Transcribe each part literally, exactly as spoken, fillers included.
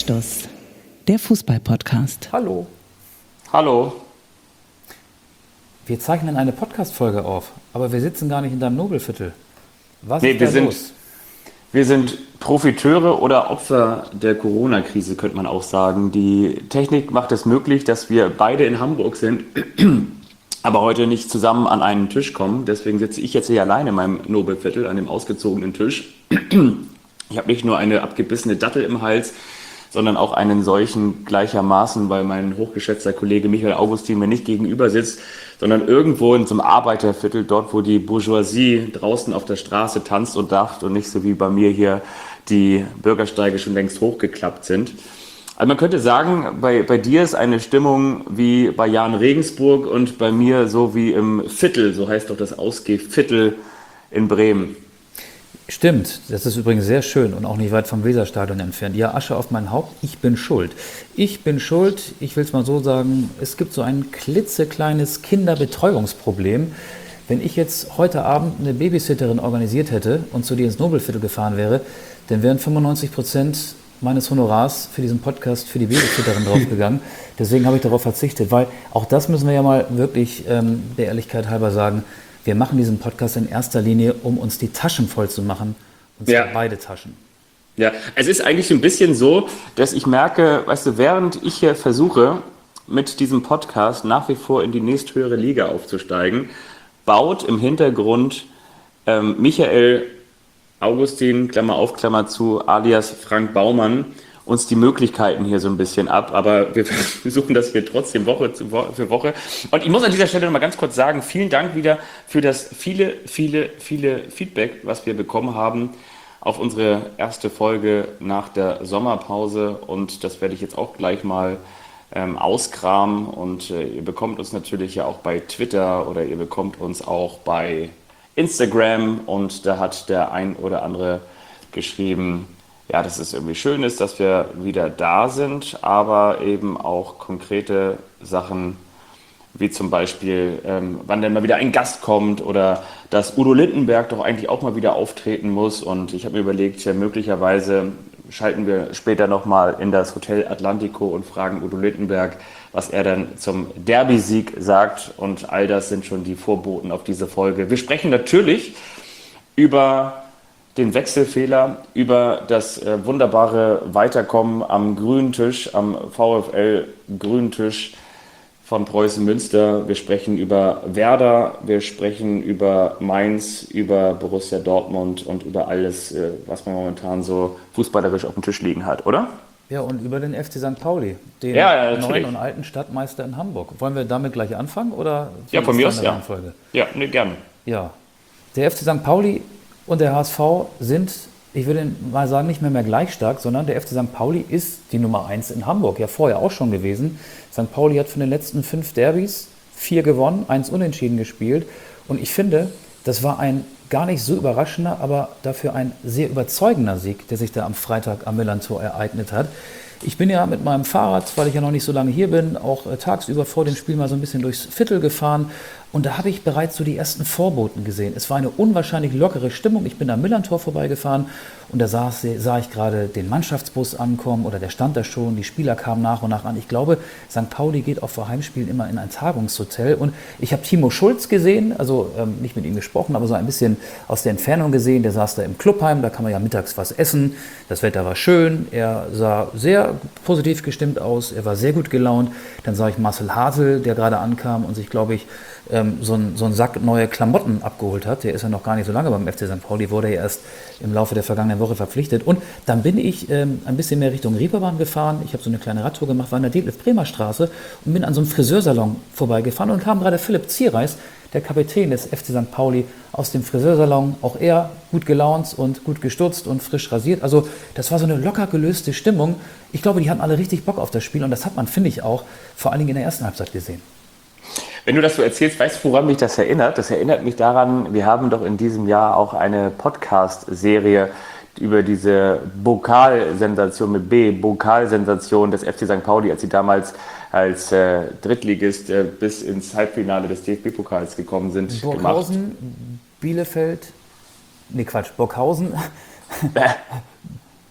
Anstoß, der Fußball-Podcast. Hallo. Hallo. Wir zeichnen eine Podcast-Folge auf, aber wir sitzen gar nicht in deinem Nobelviertel. Was Nee, ist wir da sind, los? wir sind Profiteure oder Opfer der Corona-Krise, könnte man auch sagen. Die Technik macht es möglich, dass wir beide in Hamburg sind, aber heute nicht zusammen an einen Tisch kommen. Deswegen sitze ich jetzt hier alleine in meinem Nobelviertel an dem ausgezogenen Tisch. Ich habe nicht nur eine abgebissene Dattel im Hals, sondern auch einen solchen gleichermaßen, weil mein hochgeschätzter Kollege Michael Augustin mir nicht gegenüber sitzt, sondern irgendwo in so einem Arbeiterviertel, dort wo die Bourgeoisie draußen auf der Straße tanzt und lacht und nicht so wie bei mir hier die Bürgersteige schon längst hochgeklappt sind. Also man könnte sagen, bei, bei dir ist eine Stimmung wie bei Jan Regensburg und bei mir so wie im Viertel, so heißt doch das Ausgehviertel in Bremen. Stimmt, das ist übrigens sehr schön und auch nicht weit vom Weserstadion entfernt. Ja, Asche auf mein Haupt, ich bin schuld. Ich bin schuld, ich will es mal so sagen, es gibt so ein klitzekleines Kinderbetreuungsproblem. Wenn ich jetzt heute Abend eine Babysitterin organisiert hätte und zu dir ins Nobelviertel gefahren wäre, dann wären fünfundneunzig Prozent meines Honorars für diesen Podcast für die Babysitterin draufgegangen. Deswegen habe ich darauf verzichtet, weil auch das müssen wir ja mal wirklich ähm, der Ehrlichkeit halber sagen, wir machen diesen Podcast in erster Linie, um uns die Taschen voll zu machen. Und zwar Ja. beide Taschen. Ja, es ist eigentlich ein bisschen so, dass ich merke, weißt du, während ich hier versuche, mit diesem Podcast nach wie vor in die nächsthöhere Liga aufzusteigen, baut im Hintergrund ähm, Michael Augustin, Klammer auf, Klammer zu, alias Frank Baumann, uns die Möglichkeiten hier so ein bisschen ab, aber wir versuchen das hier trotzdem Woche zu Woche für Woche. Und ich muss an dieser Stelle noch mal ganz kurz sagen, vielen Dank wieder für das viele, viele, viele Feedback, was wir bekommen haben auf unsere erste Folge nach der Sommerpause, und das werde ich jetzt auch gleich mal ähm, auskramen, und äh, ihr bekommt uns natürlich ja auch bei Twitter oder ihr bekommt uns auch bei Instagram, und da hat der ein oder andere geschrieben, ja, dass es irgendwie schön ist, dass wir wieder da sind, aber eben auch konkrete Sachen, wie zum Beispiel, ähm, wann denn mal wieder ein Gast kommt oder dass Udo Lindenberg doch eigentlich auch mal wieder auftreten muss. Und ich habe mir überlegt, ja, möglicherweise schalten wir später nochmal in das Hotel Atlantico und fragen Udo Lindenberg, was er dann zum Derby-Sieg sagt. Und all das sind schon die Vorboten auf diese Folge. Wir sprechen natürlich über den Wechselfehler, über das äh, wunderbare Weiterkommen am grünen Tisch, am VfL grünen Tisch von Preußen Münster. Wir sprechen über Werder, wir sprechen über Mainz, über Borussia Dortmund und über alles, äh, was man momentan so fußballerisch auf dem Tisch liegen hat, oder? Ja, und über den F C Sankt Pauli, den Ja, ja, neuen und alten Stadtmeister in Hamburg. Wollen wir damit gleich anfangen? Oder Ja, von mir aus, ja. Reihenfolge? Ja, ne, gerne. Ja, der F C Sankt Pauli und der H S V sind, ich würde mal sagen, nicht mehr mehr gleich stark, sondern der F C Sankt Pauli ist die Nummer eins in Hamburg, ja vorher auch schon gewesen. Sankt Pauli hat von den letzten fünf Derbys vier gewonnen, eins unentschieden gespielt, und ich finde, das war ein gar nicht so überraschender, aber dafür ein sehr überzeugender Sieg, der sich da am Freitag am Millerntor ereignet hat. Ich bin ja mit meinem Fahrrad, weil ich ja noch nicht so lange hier bin, auch äh, tagsüber vor dem Spiel mal so ein bisschen durchs Viertel gefahren. Und da habe ich bereits so die ersten Vorboten gesehen. Es war eine unwahrscheinlich lockere Stimmung. Ich bin am Millerntor vorbeigefahren und da saß, sah ich gerade den Mannschaftsbus ankommen, oder der stand da schon. Die Spieler kamen nach und nach an. Ich glaube, Sankt Pauli geht auch vor Heimspielen immer in ein Tagungshotel. Und ich habe Timo Schulz gesehen, also ähm, nicht mit ihm gesprochen, aber so ein bisschen aus der Entfernung gesehen. Der saß da im Clubheim, da kann man ja mittags was essen. Das Wetter war schön. Er sah sehr positiv gestimmt aus. Er war sehr gut gelaunt. Dann sah ich Marcel Hartl, der gerade ankam und sich, glaube ich, so einen so einen Sack neue Klamotten abgeholt hat. Der ist ja noch gar nicht so lange beim F C Sankt Pauli, wurde ja erst im Laufe der vergangenen Woche verpflichtet. Und dann bin ich ähm, ein bisschen mehr Richtung Reeperbahn gefahren. Ich habe so eine kleine Radtour gemacht, war in der Detlef-Bremer Straße und bin an so einem Friseursalon vorbeigefahren, und kam gerade Philipp Zierreis, der Kapitän des F C Sankt Pauli, aus dem Friseursalon. Auch er gut gelaunt und gut gestutzt und frisch rasiert. Also das war so eine locker gelöste Stimmung. Ich glaube, die hatten alle richtig Bock auf das Spiel, und das hat man, finde ich, auch vor allen Dingen in der ersten Halbzeit gesehen. Wenn du das so erzählst, weißt du, woran mich das erinnert? Das erinnert mich daran, wir haben doch in diesem Jahr auch eine Podcast-Serie über diese Pokalsensation mit B, Pokalsensation des F C Sankt Pauli, als sie damals als äh, Drittligist äh, bis ins Halbfinale des D F B-Pokals gekommen sind. Burghausen, gemacht. Bielefeld, nee Quatsch, Burghausen,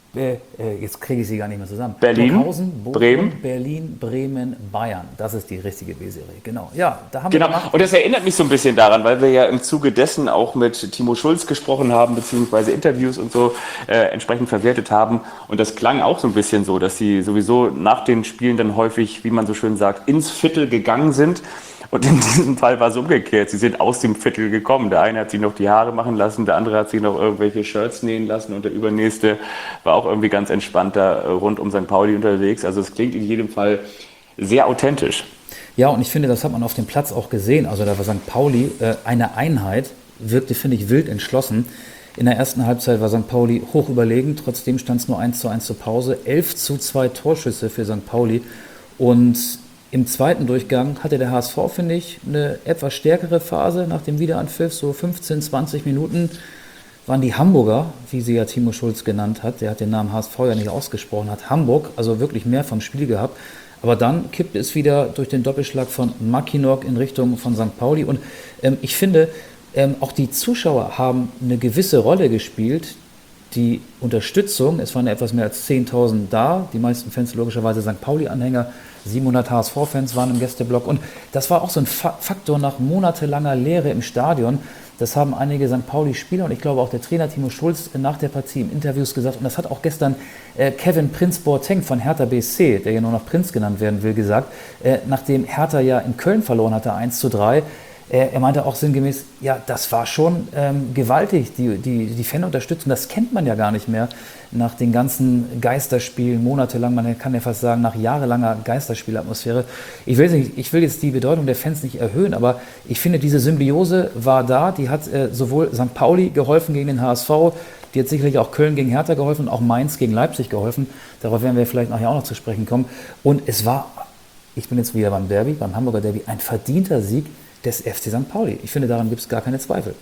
Äh, äh, jetzt kriege ich sie gar nicht mehr zusammen. Berlin, Burghausen, Bochum, Bremen. Berlin, Bremen, Bayern. Das ist die richtige B-Serie. Genau. Ja, da haben Genau, wir gemacht. und das erinnert mich so ein bisschen daran, weil wir ja im Zuge dessen auch mit Timo Schulz gesprochen haben, beziehungsweise Interviews und so äh, entsprechend verwertet haben. Und das klang auch so ein bisschen so, dass sie sowieso nach den Spielen dann häufig, wie man so schön sagt, ins Viertel gegangen sind. Und in diesem Fall war es umgekehrt. Sie sind aus dem Viertel gekommen. Der eine hat sich noch die Haare machen lassen, der andere hat sich noch irgendwelche Shirts nähen lassen und der übernächste war auch irgendwie ganz entspannt da rund um Sankt Pauli unterwegs. Also es klingt in jedem Fall sehr authentisch. Ja, und ich finde, das hat man auf dem Platz auch gesehen. Also da war Sankt Pauli äh, eine Einheit, wirkte, finde ich, wild entschlossen. In der ersten Halbzeit war Sankt Pauli hoch überlegen. Trotzdem stand es nur eins zu eins zur Pause. elf zu zwei Torschüsse für Sankt Pauli. Und im zweiten Durchgang hatte der H S V, finde ich, eine etwas stärkere Phase nach dem Wiederanpfiff. So fünfzehn, zwanzig Minuten waren die Hamburger, wie sie ja Timo Schulz genannt hat, der hat den Namen H S V ja nicht ausgesprochen, hat Hamburg also wirklich mehr vom Spiel gehabt. Aber dann kippte es wieder durch den Doppelschlag von Mackinock in Richtung von Sankt Pauli. Und ähm, ich finde, ähm, auch die Zuschauer haben eine gewisse Rolle gespielt. Die Unterstützung, es waren etwas mehr als zehntausend da, die meisten Fans logischerweise Sankt Pauli-Anhänger, siebenhundert H S V-Fans waren im Gästeblock und das war auch so ein Fa- Faktor nach monatelanger Leere im Stadion. Das haben einige Sankt Pauli-Spieler und ich glaube auch der Trainer Timo Schulz nach der Partie im Interviews gesagt und das hat auch gestern äh, Kevin Prinz Boateng von Hertha B S C, der ja nur noch Prinz genannt werden will, gesagt, äh, nachdem Hertha ja in Köln verloren hatte, eins zu drei. Er meinte auch sinngemäß, ja, das war schon ähm, gewaltig, die, die, die Fanunterstützung, das kennt man ja gar nicht mehr nach den ganzen Geisterspielen, monatelang, man kann ja fast sagen, nach jahrelanger Geisterspielatmosphäre. Ich will, nicht, ich will jetzt die Bedeutung der Fans nicht erhöhen, aber ich finde, diese Symbiose war da, die hat äh, sowohl Sankt Pauli geholfen gegen den H S V, die hat sicherlich auch Köln gegen Hertha geholfen und auch Mainz gegen Leipzig geholfen, darauf werden wir vielleicht nachher auch noch zu sprechen kommen. Und es war, ich bin jetzt wieder beim Derby, beim Hamburger Derby, ein verdienter Sieg des F C Sankt Pauli. Ich finde, daran gibt es gar keine Zweifel.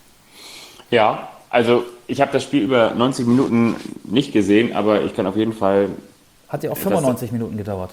Ja, also ich habe das Spiel über neunzig Minuten nicht gesehen, aber ich kann auf jeden Fall... Hat ja auch fünfundneunzig Minuten gedauert.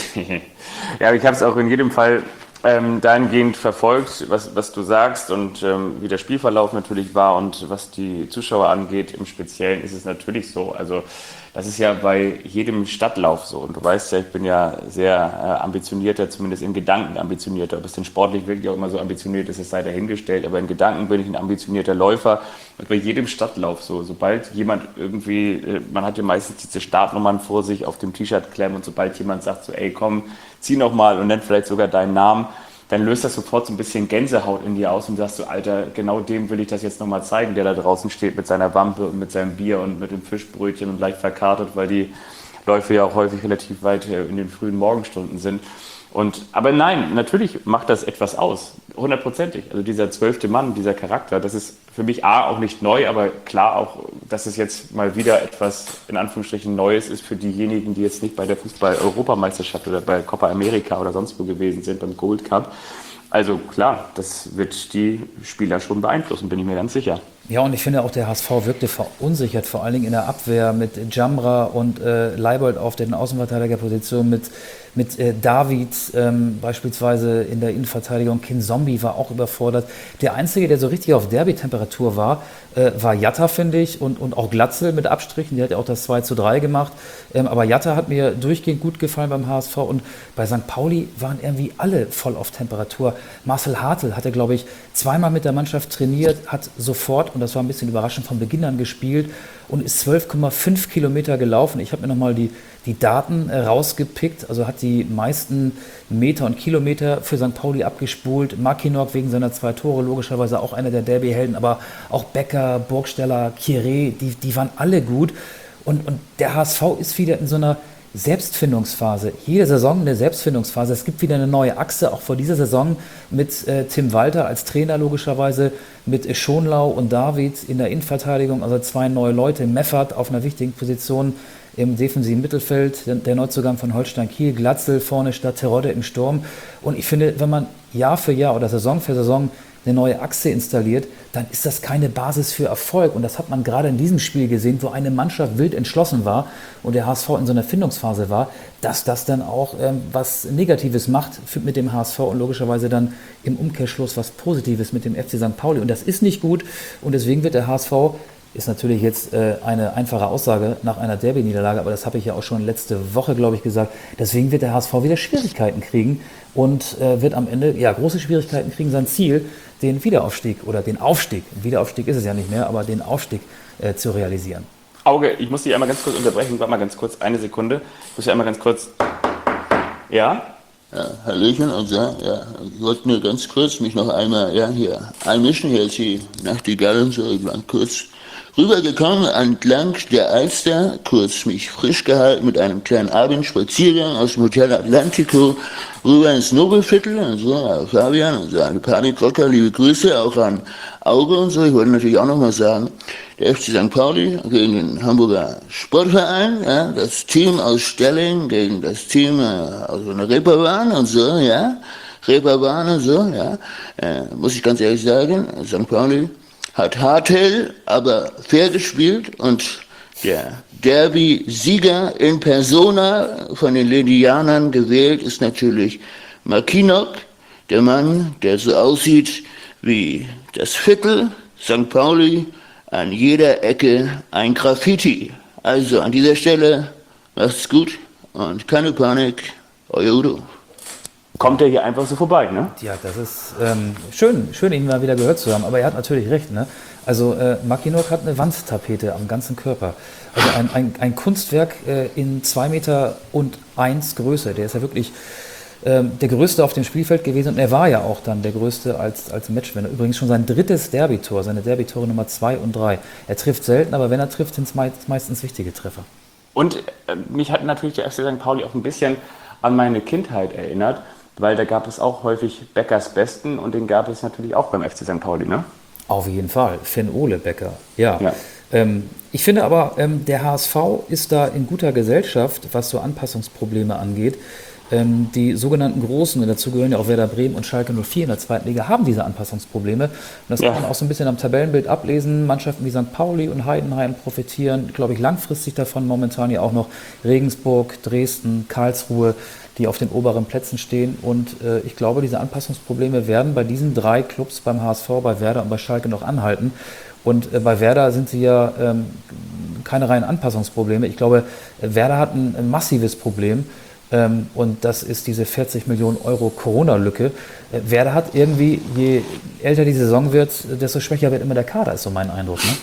Ja, ich habe es auch in jedem Fall ähm, dahingehend verfolgt, was, was du sagst und ähm, wie der Spielverlauf natürlich war und was die Zuschauer angeht. Im Speziellen ist es natürlich so, also das ist ja bei jedem Stadtlauf so. Und du weißt ja, ich bin ja sehr äh, ambitionierter, zumindest in Gedanken ambitionierter. Ob es denn sportlich wirklich auch immer so ambitioniert ist, es sei dahingestellt. Aber in Gedanken bin ich ein ambitionierter Läufer. Und bei jedem Stadtlauf so. Sobald jemand irgendwie, äh, man hat ja meistens diese Startnummern vor sich auf dem T-Shirt klemmen. Und sobald jemand sagt so, ey komm, zieh noch mal und nennt vielleicht sogar deinen Namen, dann löst das sofort so ein bisschen Gänsehaut in dir aus und sagst so, Alter, genau dem will ich das jetzt nochmal zeigen, der da draußen steht mit seiner Wampe und mit seinem Bier und mit dem Fischbrötchen und leicht verkartet, weil die Läufe ja auch häufig relativ weit in den frühen Morgenstunden sind. Und, aber nein, natürlich macht das etwas aus, hundertprozentig. Also dieser zwölfte Mann, dieser Charakter, das ist für mich A, auch nicht neu, aber klar auch, dass es jetzt mal wieder etwas in Anführungsstrichen Neues ist für diejenigen, die jetzt nicht bei der Fußball-Europameisterschaft oder bei Copa America oder sonst wo gewesen sind, beim Gold Cup. Also klar, das wird die Spieler schon beeinflussen, bin ich mir ganz sicher. Ja, und ich finde auch, der H S V wirkte verunsichert, vor allen Dingen in der Abwehr mit Jamra und äh, Leibold auf den Außenverteidigerpositionen, mit, mit äh, David ähm, beispielsweise in der Innenverteidigung. Kinzombie war auch überfordert. Der Einzige, der so richtig auf Derby-Temperatur war, äh, war Jatta, finde ich, und, und auch Glatzel mit Abstrichen. Die hat ja auch das zwei zu drei gemacht. Ähm, aber Jatta hat mir durchgehend gut gefallen beim H S V und bei Sankt Pauli waren irgendwie alle voll auf Temperatur. Marcel Hartl hatte, glaube ich, zweimal mit der Mannschaft trainiert, hat sofort, und das war ein bisschen überraschend, von Beginn an gespielt und ist zwölf Komma fünf Kilometer gelaufen. Ich habe mir nochmal die, die Daten äh, rausgepickt, also hat die meisten Meter und Kilometer für Sankt Pauli abgespult. Mackinock wegen seiner zwei Tore, logischerweise auch einer der Derby-Helden, aber auch Becker, Burgsteller, Kiré, die, die waren alle gut. Und, und der H S V ist wieder in so einer Selbstfindungsphase. Jede Saison eine Selbstfindungsphase. Es gibt wieder eine neue Achse, auch vor dieser Saison mit äh, Tim Walter als Trainer logischerweise, mit Schonlau und David in der Innenverteidigung, also zwei neue Leute, Meffert auf einer wichtigen Position im defensiven Mittelfeld, der, der Neuzugang von Holstein Kiel, Glatzel vorne statt Terodde im Sturm. Und ich finde, wenn man Jahr für Jahr oder Saison für Saison eine neue Achse installiert, dann ist das keine Basis für Erfolg. Und das hat man gerade in diesem Spiel gesehen, wo eine Mannschaft wild entschlossen war und der H S V in so einer Findungsphase war, dass das dann auch ähm, was Negatives macht für, mit dem H S V und logischerweise dann im Umkehrschluss was Positives mit dem F C Sankt Pauli. Und das ist nicht gut und deswegen wird der H S V ist natürlich jetzt äh, eine einfache Aussage nach einer Derby-Niederlage, aber das habe ich ja auch schon letzte Woche, glaube ich, gesagt. Deswegen wird der H S V wieder Schwierigkeiten kriegen und äh, wird am Ende ja große Schwierigkeiten kriegen, sein Ziel, den Wiederaufstieg oder den Aufstieg, Wiederaufstieg ist es ja nicht mehr, aber den Aufstieg äh, zu realisieren. Auge, ich muss dich einmal ganz kurz unterbrechen, warte mal ganz kurz, eine Sekunde. Ich muss ja einmal ganz kurz, ja? Ja, Hallöchen, und ja, ja, ich wollte nur ganz kurz mich noch einmal, ja, hier einmischen, hier ist die Nachtigall und so, ich war kurz rübergekommen entlang der Alster, kurz mich frisch gehalten mit einem kleinen Abendspaziergang aus dem Hotel Atlantico rüber ins Nobelviertel und so, ja, Fabian und so, eine Panikrocker, liebe Grüße auch an Auge und so. Ich wollte natürlich auch nochmal sagen, der F C Sankt Pauli gegen den Hamburger Sportverein, ja, das Team aus Stelling gegen das Team äh, aus einer Reeperbahn und so, ja, Reeperbahn und so, ja, äh, muss ich ganz ehrlich sagen, Sankt Pauli hat hart hell, aber fair gespielt und der Derby-Sieger in Persona von den Ledianern gewählt ist natürlich Makinok, der Mann, der so aussieht wie das Viertel Sankt Pauli, an jeder Ecke ein Graffiti. Also an dieser Stelle macht's gut und keine Panik, euer Udo. Kommt er hier einfach so vorbei, ne? Ja, das ist ähm, schön, schön, ihn mal wieder gehört zu haben, aber er hat natürlich recht, ne? Also äh, Makinok hat eine Wandtapete am ganzen Körper. Also ein, ein, ein Kunstwerk äh, in zwei Meter und eins Größe. Der ist ja wirklich ähm, der Größte auf dem Spielfeld gewesen und er war ja auch dann der Größte als, als Matchwinner. Übrigens schon sein drittes Derby-Tor, seine Derby-Tore Nummer zwei und drei. Er trifft selten, aber wenn er trifft, sind es meist, meistens wichtige Treffer. Und äh, mich hat natürlich der F C Sankt Pauli auch ein bisschen an meine Kindheit erinnert, weil da gab es auch häufig Beckers Besten und den gab es natürlich auch beim F C Sankt Pauli, ne? Auf jeden Fall, Finn-Ole Becker, ja. Ja. Ähm, ich finde aber, ähm, der H S V ist da in guter Gesellschaft, was so Anpassungsprobleme angeht. Ähm, die sogenannten Großen, und dazu gehören ja auch Werder Bremen und Schalke null vier in der zweiten Liga, haben diese Anpassungsprobleme. Und das Ja. kann man auch so ein bisschen am Tabellenbild ablesen. Mannschaften wie Sankt Pauli und Heidenheim profitieren, glaube ich, langfristig davon. Momentan ja auch noch Regensburg, Dresden, Karlsruhe, die auf den oberen Plätzen stehen. Und äh, ich glaube, diese Anpassungsprobleme werden bei diesen drei Clubs, beim H S V, bei Werder und bei Schalke, noch anhalten. Und äh, bei Werder sind sie ja ähm, keine reinen Anpassungsprobleme. Ich glaube, Werder hat ein, ein massives Problem. Ähm, und das ist diese vierzig Millionen Euro Corona-Lücke. Äh, Werder hat irgendwie, je älter die Saison wird, desto schwächer wird immer der Kader, ist so mein Eindruck, ne?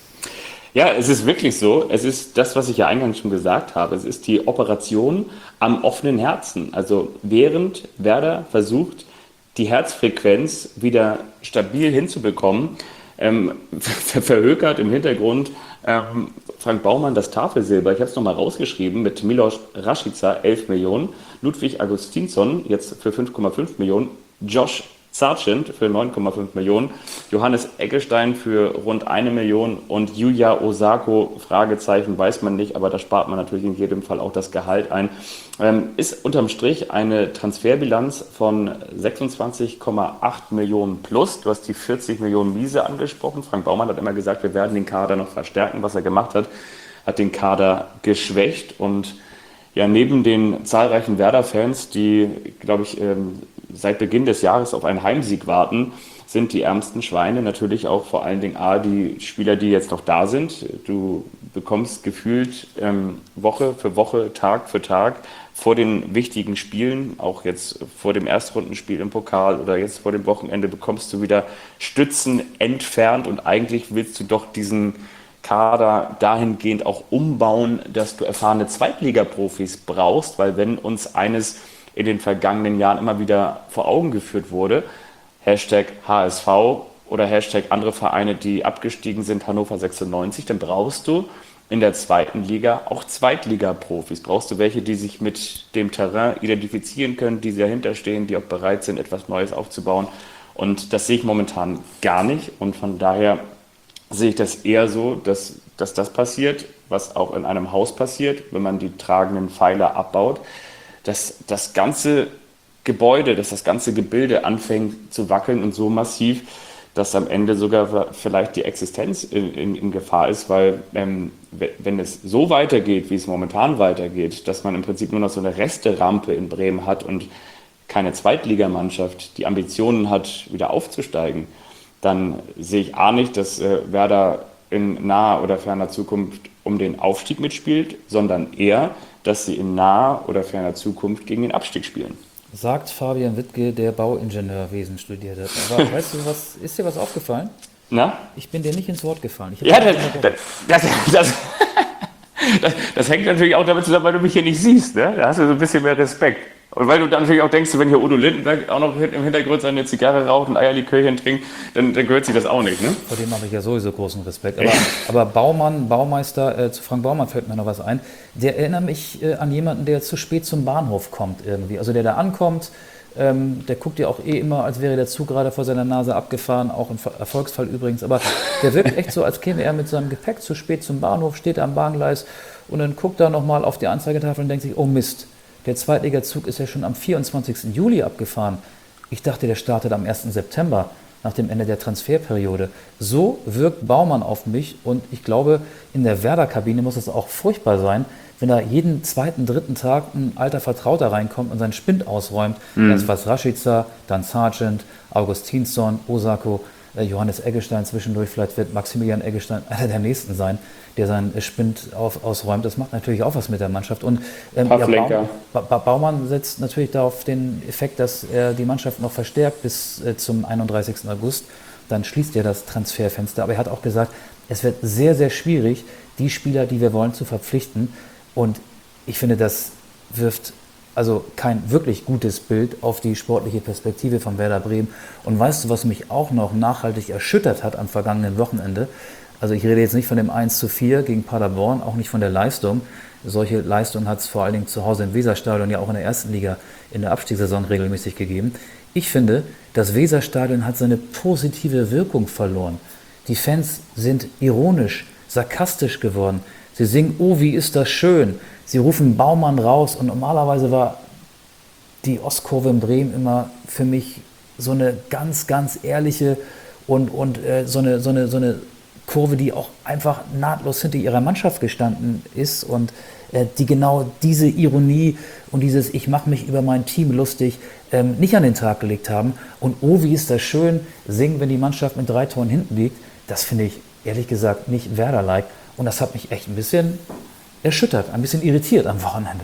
Ja, es ist wirklich so. Es ist das, was ich ja eingangs schon gesagt habe. Es ist die Operation am offenen Herzen. Also während Werder versucht, die Herzfrequenz wieder stabil hinzubekommen, ähm, ver verhökert im Hintergrund ähm, Frank Baumann das Tafelsilber. Ich habe es nochmal rausgeschrieben mit Milos Rashica elf Millionen, Ludwig Augustinsson jetzt für fünf Komma fünf Millionen, Josh Sargent für neun Komma fünf Millionen, Johannes Eggestein für rund eine Million und Yuya Osako, Fragezeichen, weiß man nicht, aber da spart man natürlich in jedem Fall auch das Gehalt ein. Ähm, ist unterm Strich eine Transferbilanz von sechsundzwanzig Komma acht Millionen plus. Du hast die vierzig Millionen Miese angesprochen. Frank Baumann hat immer gesagt, wir werden den Kader noch verstärken. Was er gemacht hat, hat den Kader geschwächt und ja, neben den zahlreichen Werder-Fans, die, glaube ich, ähm, seit Beginn des Jahres auf einen Heimsieg warten, sind die ärmsten Schweine natürlich auch vor allen Dingen A, die Spieler, die jetzt noch da sind. Du bekommst gefühlt ähm, Woche für Woche, Tag für Tag vor den wichtigen Spielen, auch jetzt vor dem Erstrundenspiel im Pokal oder jetzt vor dem Wochenende, bekommst du wieder Stützen entfernt und eigentlich willst du doch diesen Kader dahingehend auch umbauen, dass du erfahrene Zweitligaprofis brauchst, weil wenn uns eines in den vergangenen Jahren immer wieder vor Augen geführt wurde, Hashtag H S V oder Hashtag andere Vereine, die abgestiegen sind, Hannover sechsundneunzig, dann brauchst du in der zweiten Liga auch Zweitligaprofis. Brauchst du welche, die sich mit dem Terrain identifizieren können, die dahinter stehen, die auch bereit sind, etwas Neues aufzubauen. Und das sehe ich momentan gar nicht. Und von daher sehe ich das eher so, dass, dass das passiert, was auch in einem Haus passiert, wenn man die tragenden Pfeiler abbaut, dass das ganze Gebäude, dass das ganze Gebilde anfängt zu wackeln und so massiv, dass am Ende sogar vielleicht die Existenz in, in, in Gefahr ist, weil ähm, wenn es so weitergeht, wie es momentan weitergeht, dass man im Prinzip nur noch so eine Resterampe in Bremen hat und keine Zweitligamannschaft die Ambitionen hat, wieder aufzusteigen, dann sehe ich A nicht, dass äh, Werder in naher oder ferner Zukunft um den Aufstieg mitspielt, sondern eher, dass sie in naher oder ferner Zukunft gegen den Abstieg spielen. Sagt Fabian Wittke, der Bauingenieurwesen studiert hat. Aber weißt du, was, ist dir was aufgefallen? Na? Ich bin dir nicht ins Wort gefallen. Ich Ja, das, das, das, das, das, das hängt natürlich auch damit zusammen, weil du mich hier nicht siehst. Ne? Da hast du so ein bisschen mehr Respekt. Und weil du dann natürlich auch denkst, wenn hier Udo Lindenberg auch noch im Hintergrund seine Zigarre raucht und Eierlikörchen trinkt, dann, dann gehört sich das auch nicht. Ne? Vor dem habe ich ja sowieso großen Respekt. Aber, aber Baumann, Baumeister, äh, zu Frank Baumann fällt mir noch was ein. Der erinnert mich äh, an jemanden, der zu spät zum Bahnhof kommt irgendwie. Also der da ankommt, ähm, der guckt ja auch eh immer, als wäre der Zug gerade vor seiner Nase abgefahren, auch im Erfolgsfall übrigens. Aber der wirkt echt so, als käme er mit seinem Gepäck zu spät zum Bahnhof, steht am Bahngleis und dann guckt er nochmal auf die Anzeigetafel und denkt sich, oh Mist. Der Zweitligazug ist ja schon am vierundzwanzigsten Juli abgefahren. Ich dachte, der startet am ersten September, nach dem Ende der Transferperiode. So wirkt Baumann auf mich und ich glaube, in der Werder-Kabine muss es auch furchtbar sein, wenn da jeden zweiten, dritten Tag ein alter Vertrauter reinkommt und seinen Spind ausräumt. Mhm. Erst was Rashica, dann Sargent, Augustinsson, Osako, äh, Johannes Eggestein zwischendurch. Vielleicht wird Maximilian Eggestein einer der Nächsten sein, der seinen Spind auf, ausräumt. Das macht natürlich auch was mit der Mannschaft. Und ähm, ja, Baum, ba- Baumann setzt natürlich darauf den Effekt, dass er die Mannschaft noch verstärkt bis äh, zum einunddreißigsten August. Dann schließt er das Transferfenster. Aber er hat auch gesagt, es wird sehr, sehr schwierig, die Spieler, die wir wollen, zu verpflichten. Und ich finde, das wirft also kein wirklich gutes Bild auf die sportliche Perspektive von Werder Bremen. Und weißt du, was mich auch noch nachhaltig erschüttert hat am vergangenen Wochenende? Also ich rede jetzt nicht von dem eins zu vier gegen Paderborn, auch nicht von der Leistung. Solche Leistung hat es vor allen Dingen zu Hause im Weserstadion ja auch in der ersten Liga in der Abstiegssaison regelmäßig gegeben. Ich finde, das Weserstadion hat seine positive Wirkung verloren. Die Fans sind ironisch, sarkastisch geworden. Sie singen, oh, wie ist das schön. Sie rufen Baumann raus und normalerweise war die Ostkurve in Bremen immer für mich so eine ganz, ganz ehrliche und, und äh, so eine, so eine, so eine Kurve, die auch einfach nahtlos hinter ihrer Mannschaft gestanden ist und äh, die genau diese Ironie und dieses ich mache mich über mein Team lustig ähm, nicht an den Tag gelegt haben. Und oh, wie ist das schön, singen, wenn die Mannschaft mit drei Toren hinten liegt. Das finde ich ehrlich gesagt nicht Werder-like. Und das hat mich echt ein bisschen erschüttert, ein bisschen irritiert am Wochenende.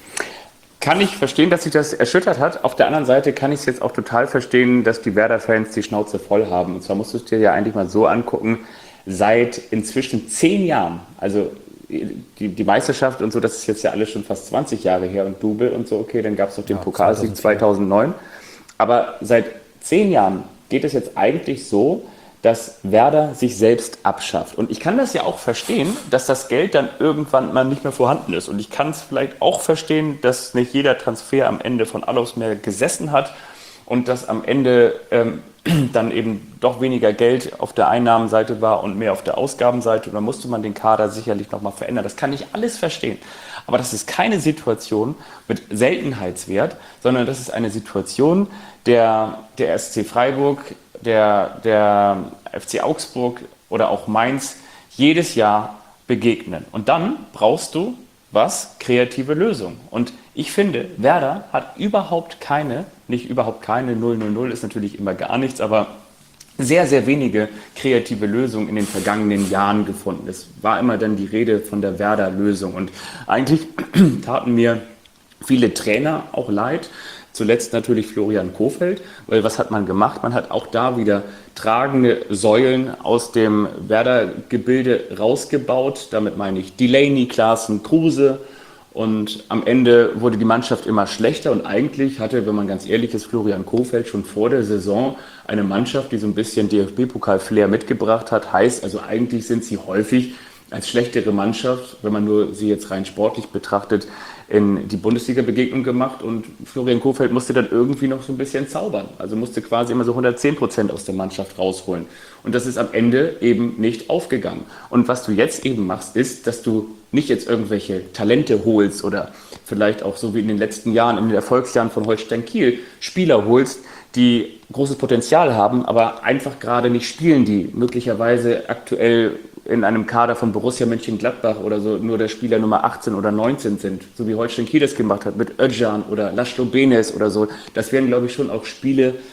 Kann ich verstehen, dass sich das erschüttert hat. Auf der anderen Seite kann ich es jetzt auch total verstehen, dass die Werder-Fans die Schnauze voll haben. Und zwar musst du es dir ja eigentlich mal so angucken, seit inzwischen zehn Jahren, also die, die Meisterschaft und so, das ist jetzt ja alles schon fast zwanzig Jahre her und Double und so, okay, dann gab es noch den ja, Pokalsieg zweitausendneun. Aber seit zehn Jahren geht es jetzt eigentlich so, dass Werder sich selbst abschafft. Und ich kann das ja auch verstehen, dass das Geld dann irgendwann mal nicht mehr vorhanden ist. Und ich kann es vielleicht auch verstehen, dass nicht jeder Transfer am Ende von Allos mehr gesessen hat und dass am Ende ähm, dann eben doch weniger Geld auf der Einnahmenseite war und mehr auf der Ausgabenseite. Und dann musste man den Kader sicherlich nochmal verändern. Das kann ich alles verstehen. Aber das ist keine Situation mit Seltenheitswert, sondern das ist eine Situation, der der S C Freiburg, der, der F C Augsburg oder auch Mainz jedes Jahr begegnen. Und dann brauchst du was? Kreative Lösungen. Und ich finde, Werder hat überhaupt keine, nicht überhaupt keine, null null null ist natürlich immer gar nichts, aber sehr, sehr wenige kreative Lösungen in den vergangenen Jahren gefunden. Es war immer dann die Rede von der Werder-Lösung. Und eigentlich taten mir viele Trainer auch leid. Zuletzt natürlich Florian Kohfeldt, weil was hat man gemacht? Man hat auch da wieder tragende Säulen aus dem Werder-Gebilde rausgebaut. Damit meine ich Delaney, Klaassen, Kruse. Und am Ende wurde die Mannschaft immer schlechter. Und eigentlich hatte, wenn man ganz ehrlich ist, Florian Kohfeldt schon vor der Saison eine Mannschaft, die so ein bisschen D F B-Pokal-Flair mitgebracht hat. Heißt also, eigentlich sind sie häufig als schlechtere Mannschaft, wenn man nur sie jetzt rein sportlich betrachtet, in die Bundesliga-Begegnung gemacht und Florian Kohfeldt musste dann irgendwie noch so ein bisschen zaubern. Also musste quasi immer so hundertzehn Prozent aus der Mannschaft rausholen. Und das ist am Ende eben nicht aufgegangen. Und was du jetzt eben machst, ist, dass du nicht jetzt irgendwelche Talente holst oder vielleicht auch so wie in den letzten Jahren, in den Erfolgsjahren von Holstein Kiel, Spieler holst, die großes Potenzial haben, aber einfach gerade nicht spielen, die möglicherweise aktuell in einem Kader von Borussia Mönchengladbach oder so nur der Spieler Nummer achtzehn oder neunzehn sind, so wie Holstein Kiel das gemacht hat mit Özcan oder Laszlo Benes oder so. Das wären, glaube ich, schon auch Spiele,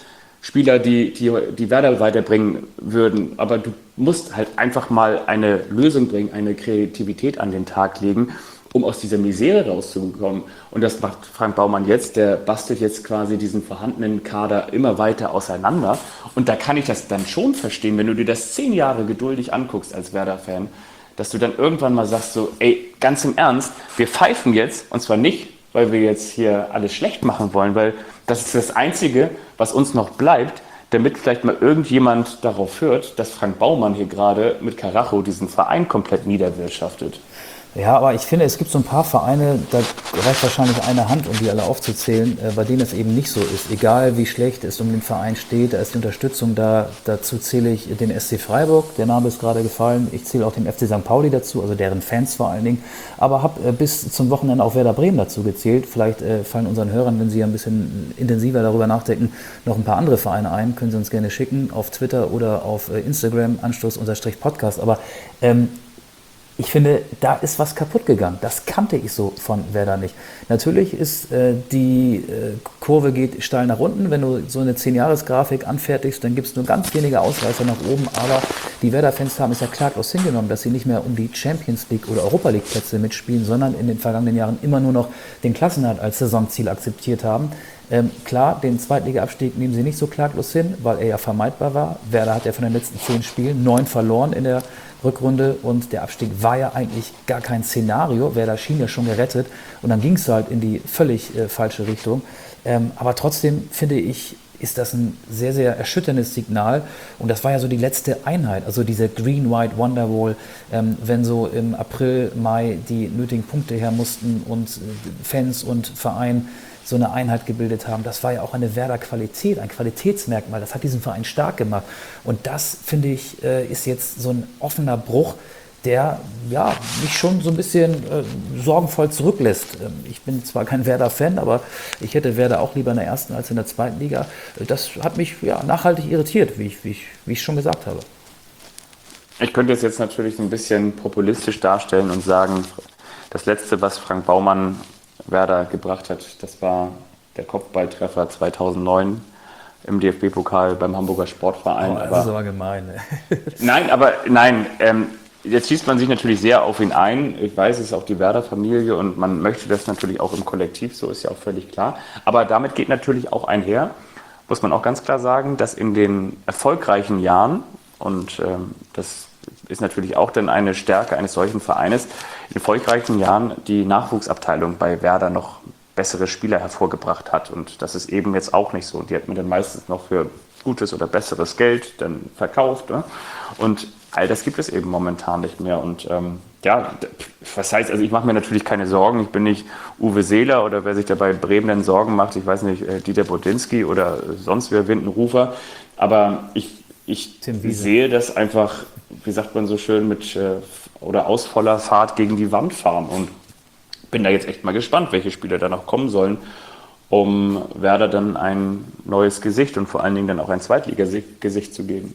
Spieler, die, die, die Werder weiterbringen würden. Aber du musst halt einfach mal eine Lösung bringen, eine Kreativität an den Tag legen, um aus dieser Misere rauszukommen. Und das macht Frank Baumann jetzt, der bastelt jetzt quasi diesen vorhandenen Kader immer weiter auseinander. Und da kann ich das dann schon verstehen, wenn du dir das zehn Jahre geduldig anguckst als Werder-Fan, dass du dann irgendwann mal sagst so, ey, ganz im Ernst, wir pfeifen jetzt, und zwar nicht, weil wir jetzt hier alles schlecht machen wollen, weil das ist das Einzige, was uns noch bleibt, damit vielleicht mal irgendjemand darauf hört, dass Frank Baumann hier gerade mit Karacho diesen Verein komplett niederwirtschaftet. Ja, aber ich finde, es gibt so ein paar Vereine, da reicht wahrscheinlich eine Hand, um die alle aufzuzählen, äh, bei denen es eben nicht so ist. Egal wie schlecht es um den Verein steht, da ist die Unterstützung da. Dazu zähle ich den S C Freiburg, der Name ist gerade gefallen. Ich zähle auch den F C Sankt Pauli dazu, also deren Fans vor allen Dingen. Aber habe äh, bis zum Wochenende auch Werder Bremen dazu gezählt. Vielleicht äh, fallen unseren Hörern, wenn sie ein bisschen intensiver darüber nachdenken, noch ein paar andere Vereine ein. Können sie uns gerne schicken auf Twitter oder auf äh, Instagram, Anstoß-Podcast. Aber ähm, ich finde, da ist was kaputt gegangen. Das kannte ich so von Werder nicht. Natürlich ist äh, die äh, Kurve geht steil nach unten. Wenn du so eine zehn-Jahres-Grafik anfertigst, dann gibt es nur ganz wenige Ausreißer nach oben. Aber die Werder-Fans haben es ja klaglos hingenommen, dass sie nicht mehr um die Champions League oder Europa League Plätze mitspielen, sondern in den vergangenen Jahren immer nur noch den Klassenerhalt als Saisonziel akzeptiert haben. Ähm, klar, den Zweitliga-Abstieg nehmen sie nicht so klaglos hin, weil er ja vermeidbar war. Werder hat ja von den letzten zehn Spielen neun verloren in der Rückrunde und der Abstieg war ja eigentlich gar kein Szenario. Werder schien ja schon gerettet und dann ging es halt in die völlig äh, falsche Richtung. Ähm, aber trotzdem finde ich, ist das ein sehr, sehr erschütterndes Signal und das war ja so die letzte Einheit, also diese Green-White Wonderwall, ähm, wenn so im April, Mai die nötigen Punkte her mussten und äh, Fans und Verein so eine Einheit gebildet haben. Das war ja auch eine Werder-Qualität, ein Qualitätsmerkmal. Das hat diesen Verein stark gemacht. Und das, finde ich, ist jetzt so ein offener Bruch, der ja, mich schon so ein bisschen äh, sorgenvoll zurücklässt. Ich bin zwar kein Werder-Fan, aber ich hätte Werder auch lieber in der ersten als in der zweiten Liga. Das hat mich ja, nachhaltig irritiert, wie ich, wie, ich, wie ich schon gesagt habe. Ich könnte es jetzt natürlich ein bisschen populistisch darstellen und sagen, das Letzte, was Frank Baumann Werder gebracht hat, das war der Kopfballtreffer zweitausendneun im D F B-Pokal beim Hamburger Sportverein. Oh, das aber, ist aber gemein. nein, aber nein, ähm, jetzt schießt man sich natürlich sehr auf ihn ein. Ich weiß, es ist auch die Werder-Familie und man möchte das natürlich auch im Kollektiv, so ist ja auch völlig klar. Aber damit geht natürlich auch einher, muss man auch ganz klar sagen, dass in den erfolgreichen Jahren, und ähm, das ist natürlich auch dann eine Stärke eines solchen Vereines, in erfolgreichen Jahren die Nachwuchsabteilung bei Werder noch bessere Spieler hervorgebracht hat. Und das ist eben jetzt auch nicht so. Und die hat man dann meistens noch für gutes oder besseres Geld dann verkauft. Ne? Und all das gibt es eben momentan nicht mehr. Und ähm, ja, was heißt, also ich mache mir natürlich keine Sorgen. Ich bin nicht Uwe Seeler oder wer sich da bei Bremen dann Sorgen macht, ich weiß nicht, Dieter Bodinski oder sonst wer, Windenrufer. Aber ich, ich sehe das einfach, wie sagt man so schön, mit äh, oder aus voller Fahrt gegen die Wand fahren und bin da jetzt echt mal gespannt, welche Spieler da noch kommen sollen, um Werder dann ein neues Gesicht und vor allen Dingen dann auch ein Zweitligagesicht zu geben.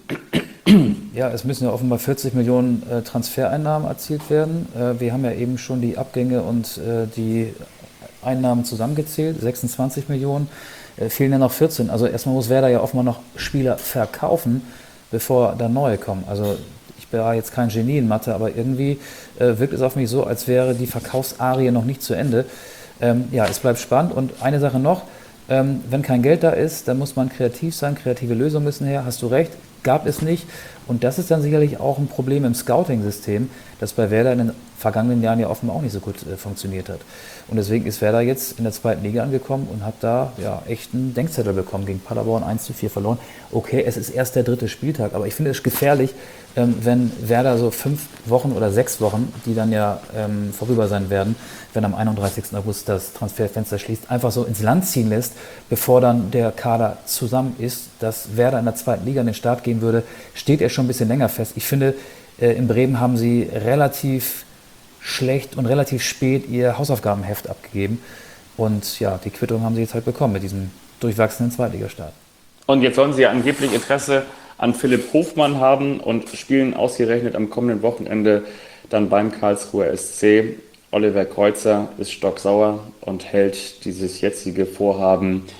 Ja, es müssen ja offenbar vierzig Millionen äh, Transfereinnahmen erzielt werden. Äh, wir haben ja eben schon die Abgänge und äh, die Einnahmen zusammengezählt, sechsundzwanzig Millionen, äh, fehlen ja noch vierzehn. Also erstmal muss Werder ja offenbar noch Spieler verkaufen, bevor da neue kommen. Also ich war jetzt kein Genie in Mathe, aber irgendwie äh, wirkt es auf mich so, als wäre die Verkaufsarie noch nicht zu Ende. Ähm, ja, es bleibt spannend. Und eine Sache noch, ähm, wenn kein Geld da ist, dann muss man kreativ sein, kreative Lösungen müssen her, hast du recht, gab es nicht. Und das ist dann sicherlich auch ein Problem im Scouting-System, das bei Werder in den vergangenen Jahren ja offenbar auch nicht so gut äh, funktioniert hat. Und deswegen ist Werder jetzt in der zweiten Liga angekommen und hat da ja echt einen Denkzettel bekommen, gegen Paderborn eins zu vier verloren. Okay, es ist erst der dritte Spieltag, aber ich finde es gefährlich, ähm, wenn Werder so fünf Wochen oder sechs Wochen, die dann ja ähm, vorüber sein werden, wenn am einunddreißigsten August das Transferfenster schließt, einfach so ins Land ziehen lässt, bevor dann der Kader zusammen ist, dass Werder in der zweiten Liga an den Start gehen würde, steht er schon ein bisschen länger fest. Ich finde, äh, in Bremen haben sie relativ schlecht und relativ spät ihr Hausaufgabenheft abgegeben. Und ja, die Quittung haben sie jetzt halt bekommen mit diesem durchwachsenen Zweitligastart. Und jetzt sollen sie ja angeblich Interesse an Philipp Hofmann haben und spielen ausgerechnet am kommenden Wochenende dann beim Karlsruher S C. Oliver Kreuzer ist stocksauer und hält dieses jetzige Vorhaben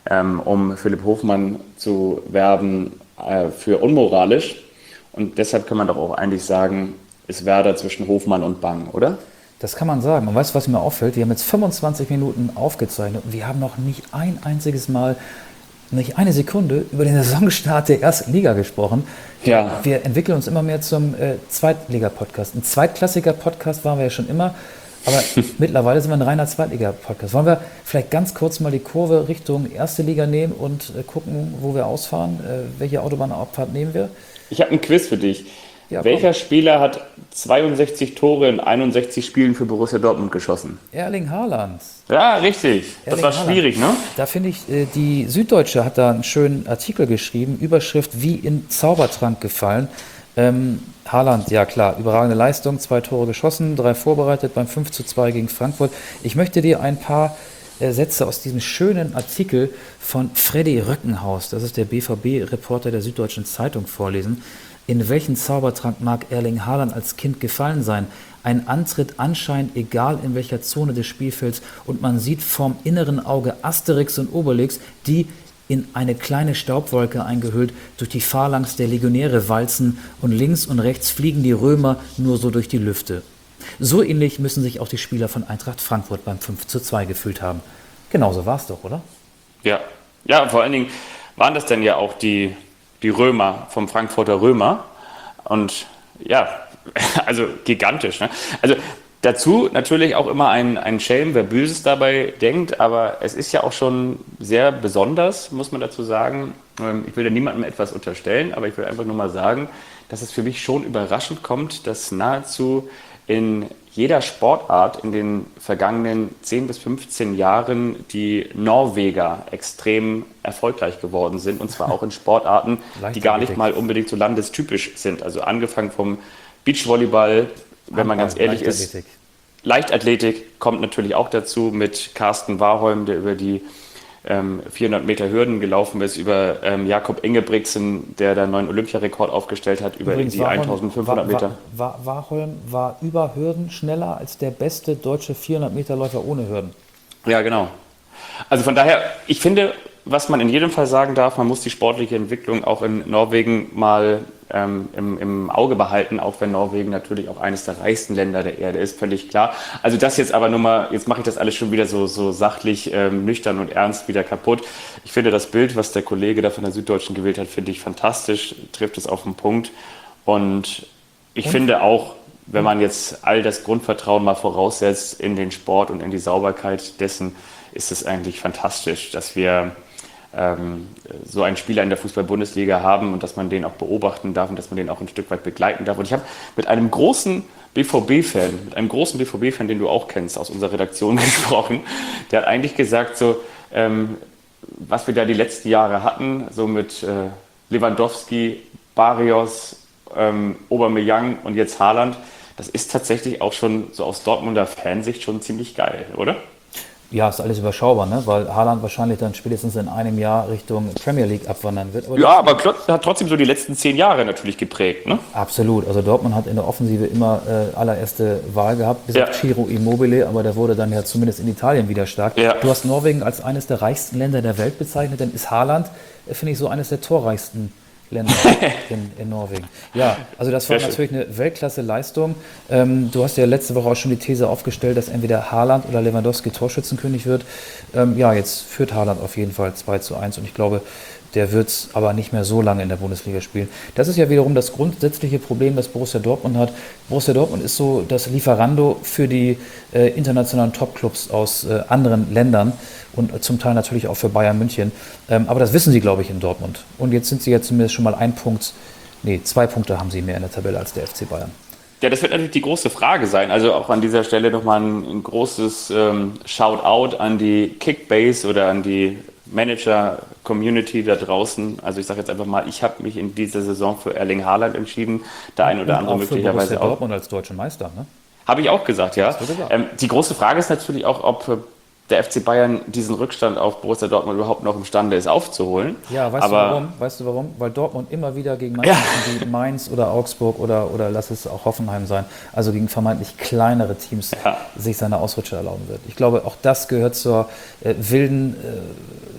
ähm, um Philipp Hofmann zu werben äh, für unmoralisch. Und deshalb kann man doch auch eigentlich sagen, ist Werder zwischen Hofmann und Bang, oder? Das kann man sagen. Und weißt du, was mir auffällt? Wir haben jetzt fünfundzwanzig Minuten aufgezeichnet und wir haben noch nicht ein einziges Mal, nicht eine Sekunde über den Saisonstart der ersten Liga gesprochen. Ja. Wir entwickeln uns immer mehr zum äh, Zweitliga-Podcast. Ein Zweitklassiker-Podcast waren wir ja schon immer, aber mittlerweile sind wir ein reiner Zweitliga-Podcast. Wollen wir vielleicht ganz kurz mal die Kurve Richtung erste Liga nehmen und äh, gucken, wo wir ausfahren? Äh, welche Autobahnabfahrt nehmen wir? Ich habe ein Quiz für dich. Ja, Welcher komm. Spieler hat zweiundsechzig Tore in einundsechzig Spielen für Borussia Dortmund geschossen? Erling Haaland. Ja, richtig. Das Erling war Haaland. schwierig, ne? Da finde ich, äh, die Süddeutsche hat da einen schönen Artikel geschrieben, Überschrift wie in Zaubertrank gefallen. Ähm, Haaland, ja klar, überragende Leistung, zwei Tore geschossen, drei vorbereitet beim fünf zu zwei gegen Frankfurt. Ich möchte dir ein paar äh, Sätze aus diesem schönen Artikel von Freddy Röckenhaus, das ist der B V B-Reporter der Süddeutschen Zeitung, vorlesen. In welchen Zaubertrank mag Erling Haaland als Kind gefallen sein? Ein Antritt anscheinend egal in welcher Zone des Spielfelds und man sieht vorm inneren Auge Asterix und Obelix, die in eine kleine Staubwolke eingehüllt durch die Phalanx der Legionäre walzen und links und rechts fliegen die Römer nur so durch die Lüfte. So ähnlich müssen sich auch die Spieler von Eintracht Frankfurt beim fünf zu zwei gefühlt haben. Genauso war es doch, oder? Ja. Ja, vor allen Dingen waren das dann ja auch die, die Römer vom Frankfurter Römer. Und ja, also gigantisch. Ne? Also dazu natürlich auch immer ein, ein Schelm, wer Böses dabei denkt, aber es ist ja auch schon sehr besonders, muss man dazu sagen. Ich will ja niemandem etwas unterstellen, aber ich will einfach nur mal sagen, dass es für mich schon überraschend kommt, dass nahezu in jeder Sportart in den vergangenen zehn bis fünfzehn Jahren die Norweger extrem erfolgreich geworden sind. Und zwar auch in Sportarten, die gar nicht mal unbedingt so landestypisch sind. Also angefangen vom Beachvolleyball, wenn man ganz ehrlich ist. Leichtathletik kommt natürlich auch dazu mit Carsten Warholm, der über die ähm, vierhundert Meter Hürden gelaufen ist, über ähm, Jakob Ingebrigtsen, der da einen neuen Olympiarekord aufgestellt hat, über Übrigens, die Warholm, eintausendfünfhundert Meter. War, war, Warholm war über Hürden schneller als der beste deutsche vierhundert Meter Läufer ohne Hürden. Ja, genau. Also von daher, ich finde, was man in jedem Fall sagen darf, man muss die sportliche Entwicklung auch in Norwegen mal ähm, im, im Auge behalten, auch wenn Norwegen natürlich auch eines der reichsten Länder der Erde ist, völlig klar. Also das jetzt aber nur mal, jetzt mache ich das alles schon wieder so, so sachlich, ähm, nüchtern und ernst wieder kaputt. Ich finde das Bild, was der Kollege da von der Süddeutschen gewählt hat, finde ich fantastisch, trifft es auf den Punkt. Und ich und? finde auch, wenn man jetzt all das Grundvertrauen mal voraussetzt in den Sport und in die Sauberkeit dessen, ist es eigentlich fantastisch, dass wir ähm, so einen Spieler in der Fußball-Bundesliga haben und dass man den auch beobachten darf und dass man den auch ein Stück weit begleiten darf. Und ich habe mit einem großen B V B-Fan, mit einem großen B V B-Fan, den du auch kennst, aus unserer Redaktion gesprochen, der hat eigentlich gesagt, so ähm, was wir da die letzten Jahre hatten, so mit äh, Lewandowski, Barrios, ähm, Aubameyang und jetzt Haaland, das ist tatsächlich auch schon so aus Dortmunder Fansicht schon ziemlich geil, oder? Ja, ist alles überschaubar, ne? Weil Haaland wahrscheinlich dann spätestens in einem Jahr Richtung Premier League abwandern wird. Aber ja, aber Klotz hat trotzdem so die letzten zehn Jahre natürlich geprägt, ne? Absolut. Also Dortmund hat in der Offensive immer äh, allererste Wahl gehabt, bis ja. auf Ciro Immobile, aber der wurde dann ja zumindest in Italien wieder stark. Ja. Du hast Norwegen als eines der reichsten Länder der Welt bezeichnet, dann ist Haaland, äh, finde ich, so eines der torreichsten Länder in, in Norwegen. Ja, also das war Sehr natürlich schön. Eine Weltklasse-Leistung. Ähm, du hast ja letzte Woche auch schon die These aufgestellt, dass entweder Haaland oder Lewandowski Torschützenkönig wird. Ähm, ja, jetzt führt Haaland auf jeden Fall zwei zu eins und ich glaube, der wird es aber nicht mehr so lange in der Bundesliga spielen. Das ist ja wiederum das grundsätzliche Problem, das Borussia Dortmund hat. Borussia Dortmund ist so das Lieferando für die äh, internationalen Topclubs aus äh, anderen Ländern und äh, zum Teil natürlich auch für Bayern München. Ähm, aber das wissen sie, glaube ich, in Dortmund. Und jetzt sind sie ja zumindest schon mal ein Punkt, nee, zwei Punkte haben sie mehr in der Tabelle als der F C Bayern. Ja, das wird natürlich die große Frage sein. Also auch an dieser Stelle nochmal ein, ein großes ähm, Shout-out an die Kickbase oder an die Manager-Community da draußen. Also ich sage jetzt einfach mal, ich habe mich in dieser Saison für Erling Haaland entschieden. Der ein oder andere möglicherweise auch. Dortmund als deutscher Meister, ne? Habe ich auch gesagt, ja. Gesagt. Ähm, die große Frage ist natürlich auch, ob der F C Bayern diesen Rückstand auf Borussia Dortmund überhaupt noch imstande ist aufzuholen. Ja, weißt Aber, du warum? Weißt du warum? Weil Dortmund immer wieder gegen Mannschaften ja. wie Mainz oder Augsburg oder, oder lass es auch Hoffenheim sein, also gegen vermeintlich kleinere Teams ja. sich seine Ausrutscher erlauben wird. Ich glaube, auch das gehört zur äh, wilden äh,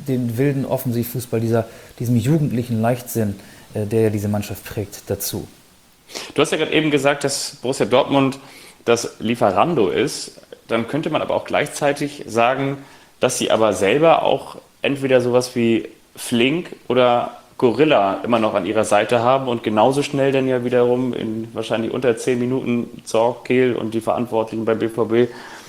den wilden Offensivfußball, dieser, diesem jugendlichen Leichtsinn, äh, der ja diese Mannschaft prägt, dazu. Du hast ja gerade eben gesagt, dass Borussia Dortmund das Lieferando ist. Dann könnte man aber auch gleichzeitig sagen, dass sie aber selber auch entweder sowas wie Flink oder Gorilla immer noch an ihrer Seite haben und genauso schnell dann ja wiederum in wahrscheinlich unter zehn Minuten Zorc, Kehl und die Verantwortlichen beim B V B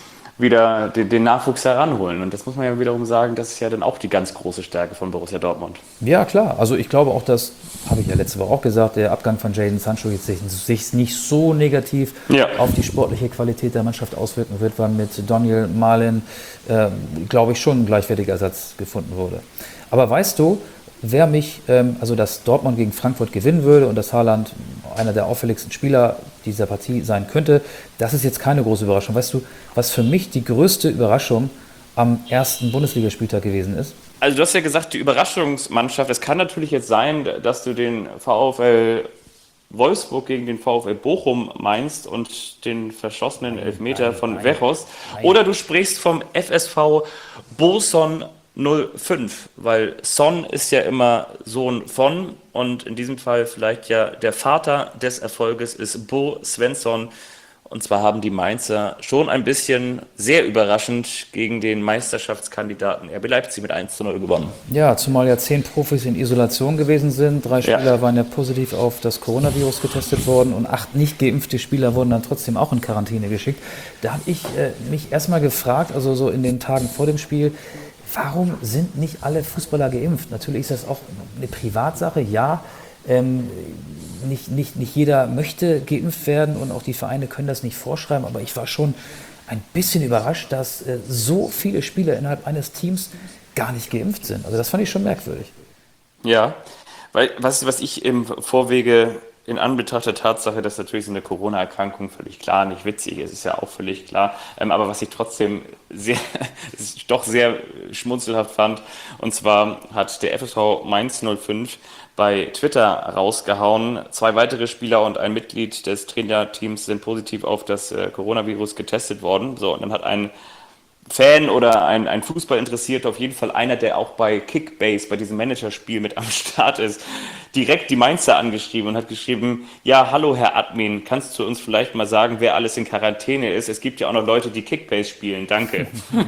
wieder den, den Nachwuchs heranholen. Und das muss man ja wiederum sagen, das ist ja dann auch die ganz große Stärke von Borussia Dortmund. Ja, klar. Also ich glaube auch, das habe ich ja letzte Woche auch gesagt, der Abgang von Jadon Sancho jetzt sich, sich nicht so negativ ja. auf die sportliche Qualität der Mannschaft auswirken wird, weil mit Daniel Malen, äh, glaube ich, schon ein gleichwertiger Ersatz gefunden wurde. Aber weißt du, wer mich, ähm, also dass Dortmund gegen Frankfurt gewinnen würde und dass Haaland einer der auffälligsten Spieler dieser Partie sein könnte, das ist jetzt keine große Überraschung. Weißt du, was für mich die größte Überraschung am ersten Bundesligaspieltag gewesen ist? Also du hast ja gesagt, die Überraschungsmannschaft, es kann natürlich jetzt sein, dass du den VfL Wolfsburg gegen den VfL Bochum meinst und den verschossenen Elfmeter von Weghorst, oder du sprichst vom F S V Boson null fünf, weil Son ist ja immer Sohn von und in diesem Fall vielleicht ja der Vater des Erfolges ist Bo Svensson. Und zwar haben die Mainzer schon ein bisschen sehr überraschend gegen den Meisterschaftskandidaten R B Leipzig mit eins zu null gewonnen. Ja, zumal ja zehn Profis in Isolation gewesen sind. Drei Spieler Ja. waren ja positiv auf das Coronavirus getestet worden und acht nicht geimpfte Spieler wurden dann trotzdem auch in Quarantäne geschickt. Da habe ich äh, mich erstmal gefragt, also so in den Tagen vor dem Spiel, warum sind nicht alle Fußballer geimpft? Natürlich ist das auch eine Privatsache, ja. Ähm, nicht, nicht, nicht jeder möchte geimpft werden und auch die Vereine können das nicht vorschreiben, aber ich war schon ein bisschen überrascht, dass äh, so viele Spieler innerhalb eines Teams gar nicht geimpft sind. Also das fand ich schon merkwürdig. Ja, weil was, was ich im Vorwege in Anbetracht der Tatsache, dass natürlich so eine Corona-Erkrankung völlig klar nicht witzig ist, ist ja auch völlig klar. Ähm, aber was ich trotzdem sehr, doch sehr schmunzelhaft fand, und zwar hat der F S V Mainz null fünf bei Twitter rausgehauen, zwei weitere Spieler und ein Mitglied des Trainerteams sind positiv auf das äh, Coronavirus getestet worden. So, und dann hat ein Fan oder ein, ein Fußballinteressierter, auf jeden Fall einer, der auch bei Kickbase, bei diesem Managerspiel mit am Start ist, direkt die Mainzer angeschrieben und hat geschrieben, ja, hallo Herr Admin, kannst du uns vielleicht mal sagen, wer alles in Quarantäne ist? Es gibt ja auch noch Leute, die Kickbase spielen, danke.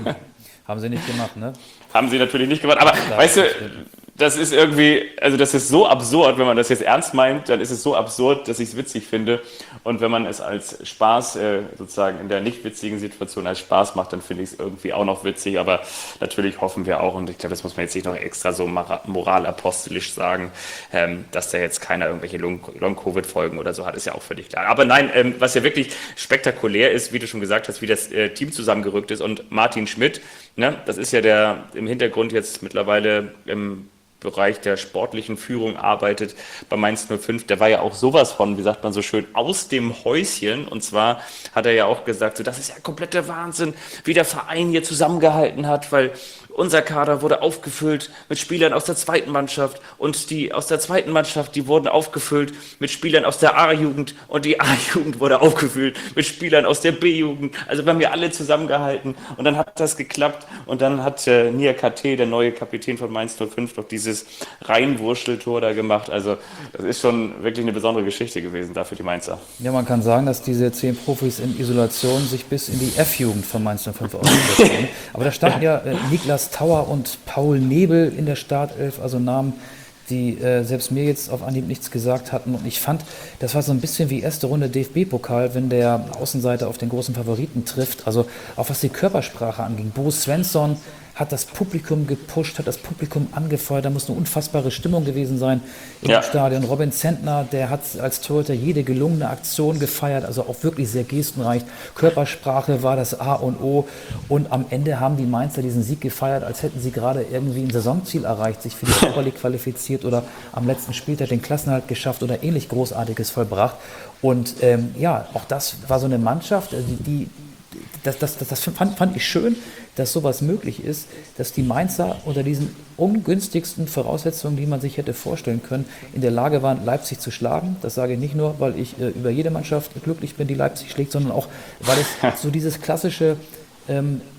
Haben sie nicht gemacht, ne? Haben sie natürlich nicht gemacht, aber Klar, weißt du, das stimmt. das ist irgendwie, also das ist so absurd, wenn man das jetzt ernst meint, dann ist es so absurd, dass ich es witzig finde. Und wenn man es als Spaß äh, sozusagen in der nicht witzigen Situation als Spaß macht, dann finde ich es irgendwie auch noch witzig. Aber natürlich hoffen wir auch, und ich glaube, das muss man jetzt nicht noch extra so moralapostolisch sagen, ähm, dass da jetzt keiner irgendwelche Long-Covid-Folgen oder so hat, ist ja auch völlig klar. Aber nein, ähm, was ja wirklich spektakulär ist, wie du schon gesagt hast, wie das äh, Team zusammengerückt ist und Martin Schmidt, ne, das ist ja der im Hintergrund jetzt mittlerweile im Bereich der sportlichen Führung arbeitet bei Mainz null fünf, der war ja auch sowas von, wie sagt man so schön, aus dem Häuschen. Und zwar hat er ja auch gesagt, so, das ist ja kompletter Wahnsinn, wie der Verein hier zusammengehalten hat, weil unser Kader wurde aufgefüllt mit Spielern aus der zweiten Mannschaft und die aus der zweiten Mannschaft, die wurden aufgefüllt mit Spielern aus der A-Jugend und die A-Jugend wurde aufgefüllt mit Spielern aus der B-Jugend. Also wir haben ja alle zusammengehalten und dann hat das geklappt und dann hat äh, Nia K T, der neue Kapitän von Mainz null fünf, noch dieses Reinwurschteltor da gemacht. Also das ist schon wirklich eine besondere Geschichte gewesen da für die Mainzer. Ja, man kann sagen, dass diese zehn Profis in Isolation sich bis in die F-Jugend von Mainz null fünf ausgesetzt haben. Aber da standen ja äh, Niklas Tauer und Paul Nebel in der Startelf, also Namen, die äh, selbst mir jetzt auf Anhieb nichts gesagt hatten. Und ich fand, das war so ein bisschen wie erste Runde D F B-Pokal, wenn der Außenseiter auf den großen Favoriten trifft. Also auch was die Körpersprache anging. Bo Svensson hat das Publikum gepusht, hat das Publikum angefeuert. Da muss eine unfassbare Stimmung gewesen sein im Ja. Stadion. Robin Zentner, der hat als Torhüter jede gelungene Aktion gefeiert, also auch wirklich sehr gestenreich. Körpersprache war das A und O. Und am Ende haben die Mainzer diesen Sieg gefeiert, als hätten sie gerade irgendwie ein Saisonziel erreicht, sich für die Super League qualifiziert oder am letzten Spieltag den Klassenerhalt geschafft oder ähnlich Großartiges vollbracht. Und ähm, ja, auch das war so eine Mannschaft, die, die Das, das, das, das fand, fand ich schön, dass sowas möglich ist, dass die Mainzer unter diesen ungünstigsten Voraussetzungen, die man sich hätte vorstellen können, in der Lage waren, Leipzig zu schlagen. Das sage ich nicht nur, weil ich äh, über jede Mannschaft glücklich bin, die Leipzig schlägt, sondern auch, weil es so dieses klassische ähm,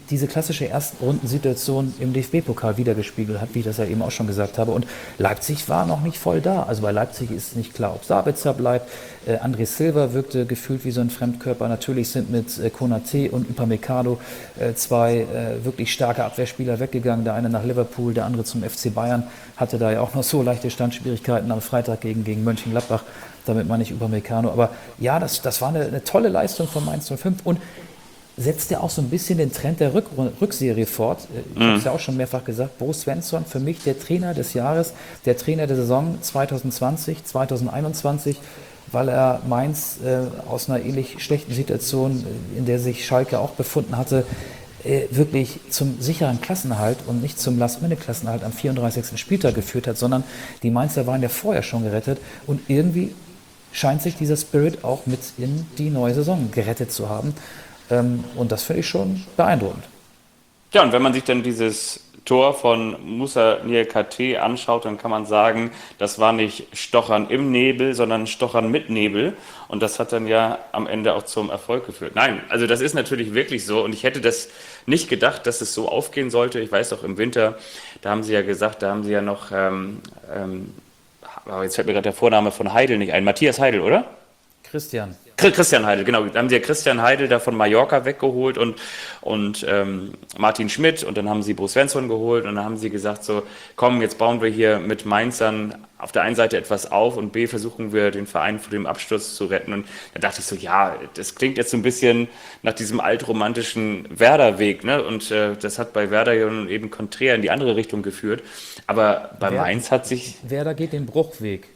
diese klassische Erstrundensituation im D F B-Pokal wiedergespiegelt hat, wie ich das ja eben auch schon gesagt habe. Und Leipzig war noch nicht voll da. Also bei Leipzig ist nicht klar, ob Sabitzer bleibt. Äh, André Silva wirkte gefühlt wie so ein Fremdkörper. Natürlich sind mit äh, Konaté und Upamecano äh, zwei äh, wirklich starke Abwehrspieler weggegangen. Der eine nach Liverpool, der andere zum F C Bayern. Hatte da ja auch noch so leichte Standschwierigkeiten am Freitag gegen, gegen Mönchengladbach. Damit meine ich Upamecano. Aber ja, das, das war eine, eine tolle Leistung von Mainz null fünf. Und setzt ja auch so ein bisschen den Trend der Rück Rückserie fort. Ich habe es ja auch schon mehrfach gesagt, Bo Svensson, für mich der Trainer des Jahres, der Trainer der Saison zwanzig zwanzig, zwanzig einundzwanzig, weil er Mainz äh, aus einer ähnlich schlechten Situation, in der sich Schalke auch befunden hatte, äh, wirklich zum sicheren Klassenerhalt und nicht zum Last-Minute-Klassenerhalt am vierunddreißigsten Spieltag geführt hat, sondern die Mainzer waren ja vorher schon gerettet und irgendwie scheint sich dieser Spirit auch mit in die neue Saison gerettet zu haben. Und das finde ich schon beeindruckend. Ja, und wenn man sich dann dieses Tor von Moussa Niakhaté anschaut, dann kann man sagen, das war nicht Stochern im Nebel, sondern Stochern mit Nebel. Und das hat dann ja am Ende auch zum Erfolg geführt. Nein, also das ist natürlich wirklich so. Und ich hätte das nicht gedacht, dass es so aufgehen sollte. Ich weiß auch im Winter, da haben sie ja gesagt, da haben sie ja noch, ähm, ähm, jetzt fällt mir gerade der Vorname von Heidel nicht ein, Matthias Heidel, oder? Christian. Christian Heidel, genau. Da haben sie ja Christian Heidel da von Mallorca weggeholt und, und ähm, Martin Schmidt und dann haben sie Bo Svensson geholt und dann haben sie gesagt so, komm, jetzt bauen wir hier mit Mainzern auf der einen Seite etwas auf und B, versuchen wir den Verein vor dem Absturz zu retten. Und da dachte ich so, ja, das klingt jetzt so ein bisschen nach diesem altromantischen Werder-Weg, ne? Und äh, das hat bei Werder ja nun eben konträr in die andere Richtung geführt. Aber bei Wer, Mainz hat sich... Werder geht den Bruchweg.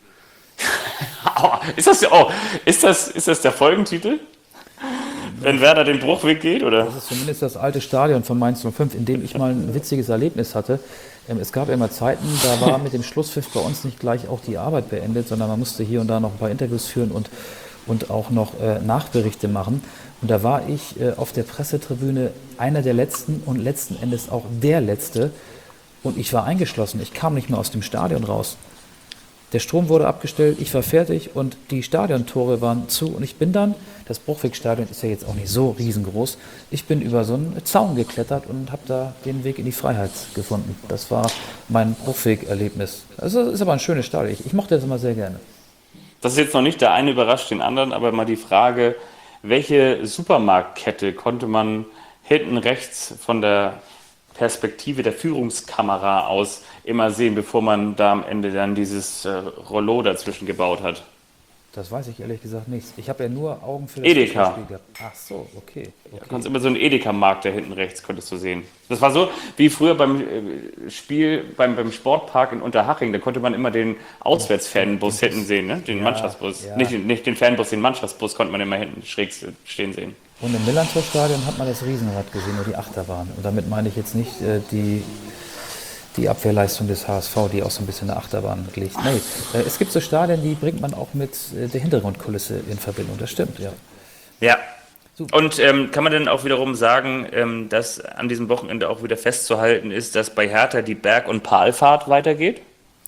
Oh, ist das, oh, ist das, ist das der Folgentitel? Wenn Werder den Bruchweg geht, oder? Das ist zumindest das alte Stadion von Mainz null fünf, in dem ich mal ein witziges Erlebnis hatte. Es gab ja immer Zeiten, da war mit dem Schlusspfiff bei uns nicht gleich auch die Arbeit beendet, sondern man musste hier und da noch ein paar Interviews führen und, und auch noch äh, Nachberichte machen. Und da war ich äh, auf der Pressetribüne einer der Letzten und letzten Endes auch der Letzte. Und ich war eingeschlossen, ich kam nicht mehr aus dem Stadion raus. Der Strom wurde abgestellt, ich war fertig und die Stadiontore waren zu. Und ich bin dann, das Bruchwegstadion ist ja jetzt auch nicht so riesengroß, ich bin über so einen Zaun geklettert und habe da den Weg in die Freiheit gefunden. Das war mein Bruchweg-Erlebnis. Das ist aber ein schönes Stadion, ich, ich mochte das immer sehr gerne. Das ist jetzt noch nicht der eine überrascht den anderen, aber mal die Frage, welche Supermarktkette konnte man hinten rechts von der Perspektive der Führungskamera aus immer sehen, bevor man da am Ende dann dieses äh, Rollo dazwischen gebaut hat? Das weiß ich ehrlich gesagt nicht. Ich habe ja nur Augen für das Edeka. Spiel gehabt. Ach so, okay. okay. Du konntest immer so einen Edeka-Markt da hinten rechts, konntest du sehen. Das war so wie früher beim äh, Spiel, beim, beim Sportpark in Unterhaching, da konnte man immer den Auswärtsfanbus hinten sehen, ne? Den ja, Mannschaftsbus. Ja. Nicht, nicht den Fanbus, den Mannschaftsbus konnte man immer hinten schräg stehen sehen. Und im Millantor-Stadion hat man das Riesenrad gesehen, nur die Achterbahn. Und damit meine ich jetzt nicht äh, die, die Abwehrleistung des H S V, die auch so ein bisschen eine Achterbahn liegt. Nee, äh, es gibt so Stadien, die bringt man auch mit äh, der Hintergrundkulisse in Verbindung. Das stimmt, ja. Ja. Super. Und ähm, kann man denn auch wiederum sagen, ähm, dass an diesem Wochenende auch wieder festzuhalten ist, dass bei Hertha die Berg- und Palfahrt weitergeht?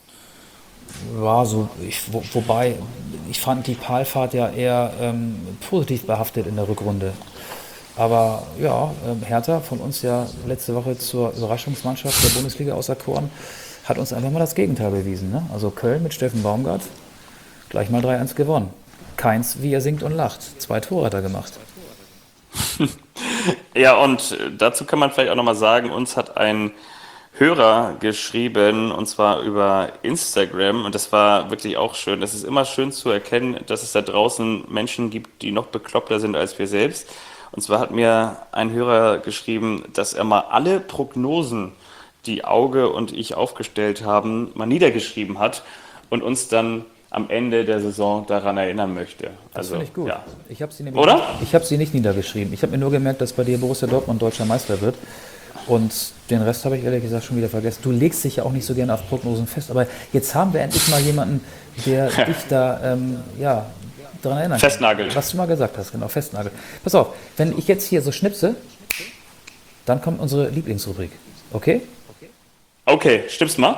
Ja, so, ich, wo, wobei, ich fand die Palfahrt ja eher ähm, positiv behaftet in der Rückrunde. Aber ja, ähm, Hertha, von uns ja letzte Woche zur Überraschungsmannschaft der Bundesliga auserkoren, hat uns einfach mal das Gegenteil bewiesen. Ne? Also Köln mit Steffen Baumgart, gleich mal drei eins gewonnen. Keins, wie er singt und lacht. Zwei Tore hat er gemacht. Ja, und dazu kann man vielleicht auch nochmal sagen, uns hat ein Hörer geschrieben, und zwar über Instagram, und das war wirklich auch schön. Es ist immer schön zu erkennen, dass es da draußen Menschen gibt, die noch bekloppter sind als wir selbst. Und zwar hat mir ein Hörer geschrieben, dass er mal alle Prognosen, die Auge und ich aufgestellt haben, mal niedergeschrieben hat und uns dann am Ende der Saison daran erinnern möchte. Das Also, finde ich gut. Ja. Ich habe sie nämlich Oder? Nicht, ich habe sie nicht niedergeschrieben. Ich habe mir nur gemerkt, dass bei dir Borussia Dortmund deutscher Meister wird. Und den Rest habe ich ehrlich gesagt schon wieder vergessen. Du legst dich ja auch nicht so gerne auf Prognosen fest, aber jetzt haben wir endlich mal jemanden, der dich da ähm, ja, daran erinnern kann. Festnagelt. Was du mal gesagt hast, genau, festnagelt. Pass auf, wenn ich jetzt hier so schnipse, dann kommt unsere Lieblingsrubrik. Okay? Okay, stimmt's mal?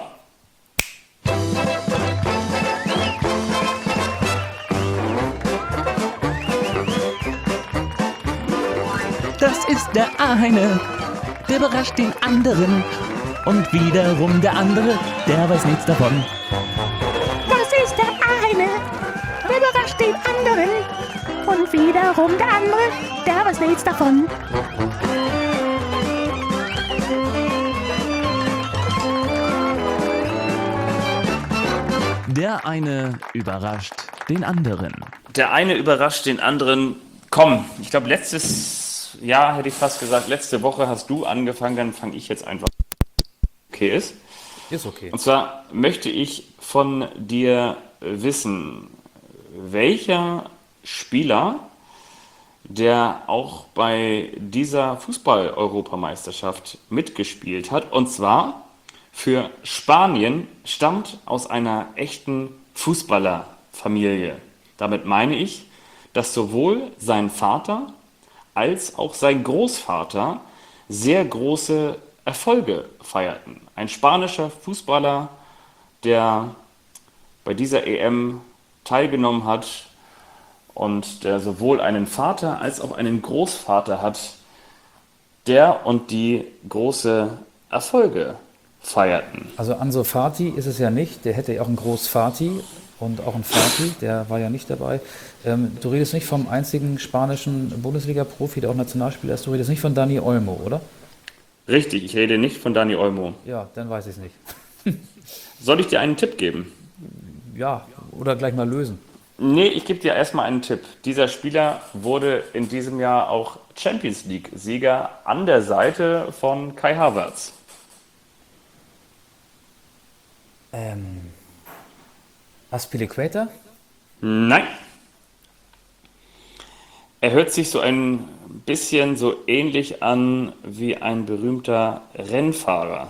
Das ist der eine. der überrascht den anderen. Und wiederum der andere, der weiß nichts davon. Das ist der eine, der überrascht den anderen. Und wiederum der andere, der weiß nichts davon. Der eine überrascht den anderen. Der eine überrascht den anderen. Komm, ich glaube, letztes Jahr hätte ich fast gesagt, letzte Woche hast du angefangen, dann fange ich jetzt einfach. Okay ist. Ist okay. Und zwar möchte ich von dir wissen, welcher Spieler, der auch bei dieser Fußball-Europameisterschaft mitgespielt hat, und zwar für Spanien, stammt aus einer echten Fußballerfamilie. Damit meine ich, dass sowohl sein Vater als auch sein Großvater sehr große Erfolge feierten. Ein spanischer Fußballer, der bei dieser E M teilgenommen hat und der sowohl einen Vater als auch einen Großvater hat, der und die große Erfolge feierten. Also Ansu Fati ist es ja nicht, der hätte ja auch einen Großvati und auch einen Vati, der war ja nicht dabei. Ähm, du redest nicht vom einzigen spanischen Bundesliga-Profi, der auch Nationalspieler ist, du redest nicht von Dani Olmo, oder? Richtig, ich rede nicht von Dani Olmo. Ja, dann weiß ich es nicht. Soll ich dir einen Tipp geben? Ja, oder gleich mal lösen. Nee, ich gebe dir erstmal einen Tipp. Dieser Spieler wurde in diesem Jahr auch Champions League-Sieger an der Seite von Kai Havertz. Ähm, Azpilicueta? Nein. Er hört sich so ein bisschen so ähnlich an wie ein berühmter Rennfahrer.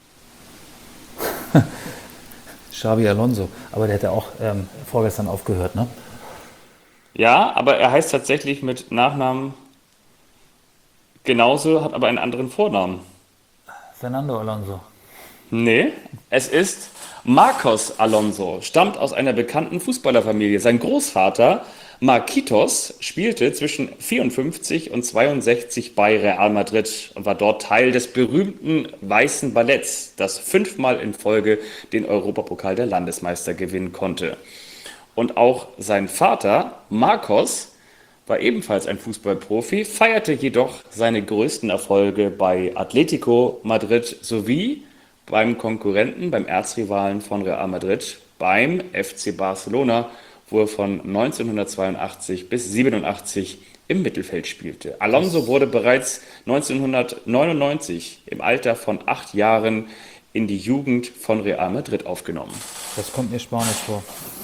Xabi Alonso, aber der hat ja auch ähm, vorgestern aufgehört, ne? Ja, aber er heißt tatsächlich mit Nachnamen genauso, hat aber einen anderen Vornamen. Fernando Alonso. Nee, es ist Marcos Alonso, stammt aus einer bekannten Fußballerfamilie. Sein Großvater Marquitos spielte zwischen vierundfünfzig und zweiundsechzig bei Real Madrid und war dort Teil des berühmten Weißen Balletts, das fünfmal in Folge den Europapokal der Landesmeister gewinnen konnte. Und auch sein Vater Marcos war ebenfalls ein Fußballprofi, feierte jedoch seine größten Erfolge bei Atletico Madrid sowie beim Konkurrenten, beim Erzrivalen von Real Madrid, beim F C Barcelona, wo er von neunzehnhundertzweiundachtzig bis siebenundachtzig im Mittelfeld spielte. Alonso wurde bereits neunzehnhundertneunundneunzig im Alter von acht Jahren in die Jugend von Real Madrid aufgenommen. Das kommt mir spanisch vor.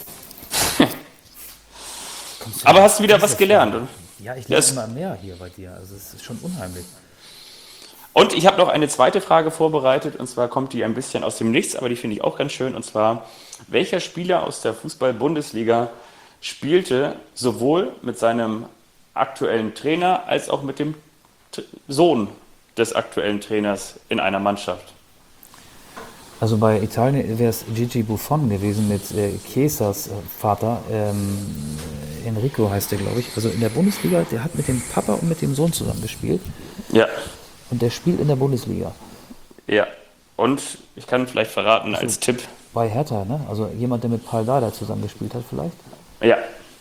Aber hast du wieder was gelernt? Oder? Ja, ich Das- lerne immer mehr hier bei dir. Also es ist schon unheimlich. Und ich habe noch eine zweite Frage vorbereitet, und zwar kommt die ein bisschen aus dem Nichts, aber die finde ich auch ganz schön, und zwar, welcher Spieler aus der Fußball-Bundesliga spielte sowohl mit seinem aktuellen Trainer als auch mit dem T- Sohn des aktuellen Trainers in einer Mannschaft? Also bei Italien wäre es Gigi Buffon gewesen mit äh, Chiesas äh, Vater. Ähm, Enrico heißt der, glaube ich. Also in der Bundesliga, der hat mit dem Papa und mit dem Sohn zusammen gespielt. Ja, Und der spielt in der Bundesliga. ja. Und ich kann vielleicht verraten als Tipp, Bei Hertha, ne? Also jemand, der mit Paul Dardai zusammen gespielt hat vielleicht. ja,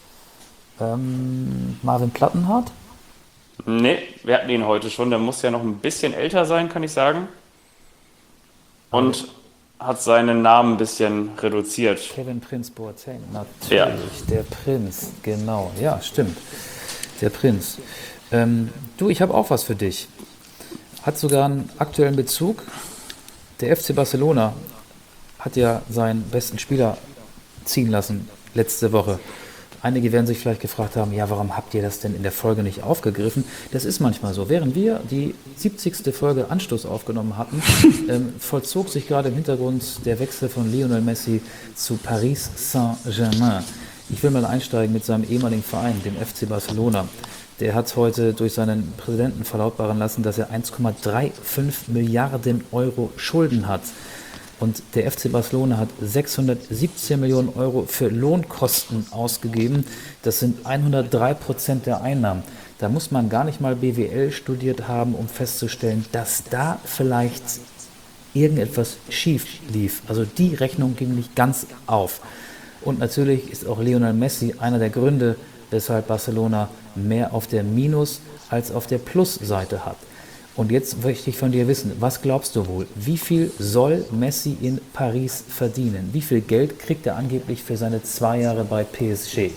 Ähm, Marvin Plattenhardt. nee, wir hatten ihn heute schon, der muss ja noch ein bisschen älter sein, kann ich sagen. Und hat seinen Namen ein bisschen reduziert. Kevin Prinz Boateng, natürlich. Ja. Der Prinz, genau. Ja, stimmt. Der Prinz. Ähm, du, ich habe auch was für dich. Hat sogar einen aktuellen Bezug. Der F C Barcelona hat ja seinen besten Spieler ziehen lassen letzte Woche. Einige werden sich vielleicht gefragt haben, ja, warum habt ihr das denn in der Folge nicht aufgegriffen? Das ist manchmal so. Während wir die siebzigste Folge Anstoß aufgenommen hatten, ähm, vollzog sich gerade im Hintergrund der Wechsel von Lionel Messi zu Paris Saint-Germain. Ich will mal einsteigen mit seinem ehemaligen Verein, dem F C Barcelona. Der hat heute durch seinen Präsidenten verlautbaren lassen, dass er eins Komma fünfunddreißig Milliarden Euro Schulden hat. Und der F C Barcelona hat sechshundertsiebzehn Millionen Euro für Lohnkosten ausgegeben. Das sind hundertdrei Prozent der Einnahmen. Da muss man gar nicht mal B W L studiert haben, um festzustellen, dass da vielleicht irgendetwas schief lief. Also die Rechnung ging nicht ganz auf. Und natürlich ist auch Lionel Messi einer der Gründe, weshalb Barcelona mehr auf der Minus- als auf der Plusseite hat. Und jetzt möchte ich von dir wissen, was glaubst du wohl? Wie viel soll Messi in Paris verdienen? Wie viel Geld kriegt er angeblich für seine zwei Jahre bei P S G?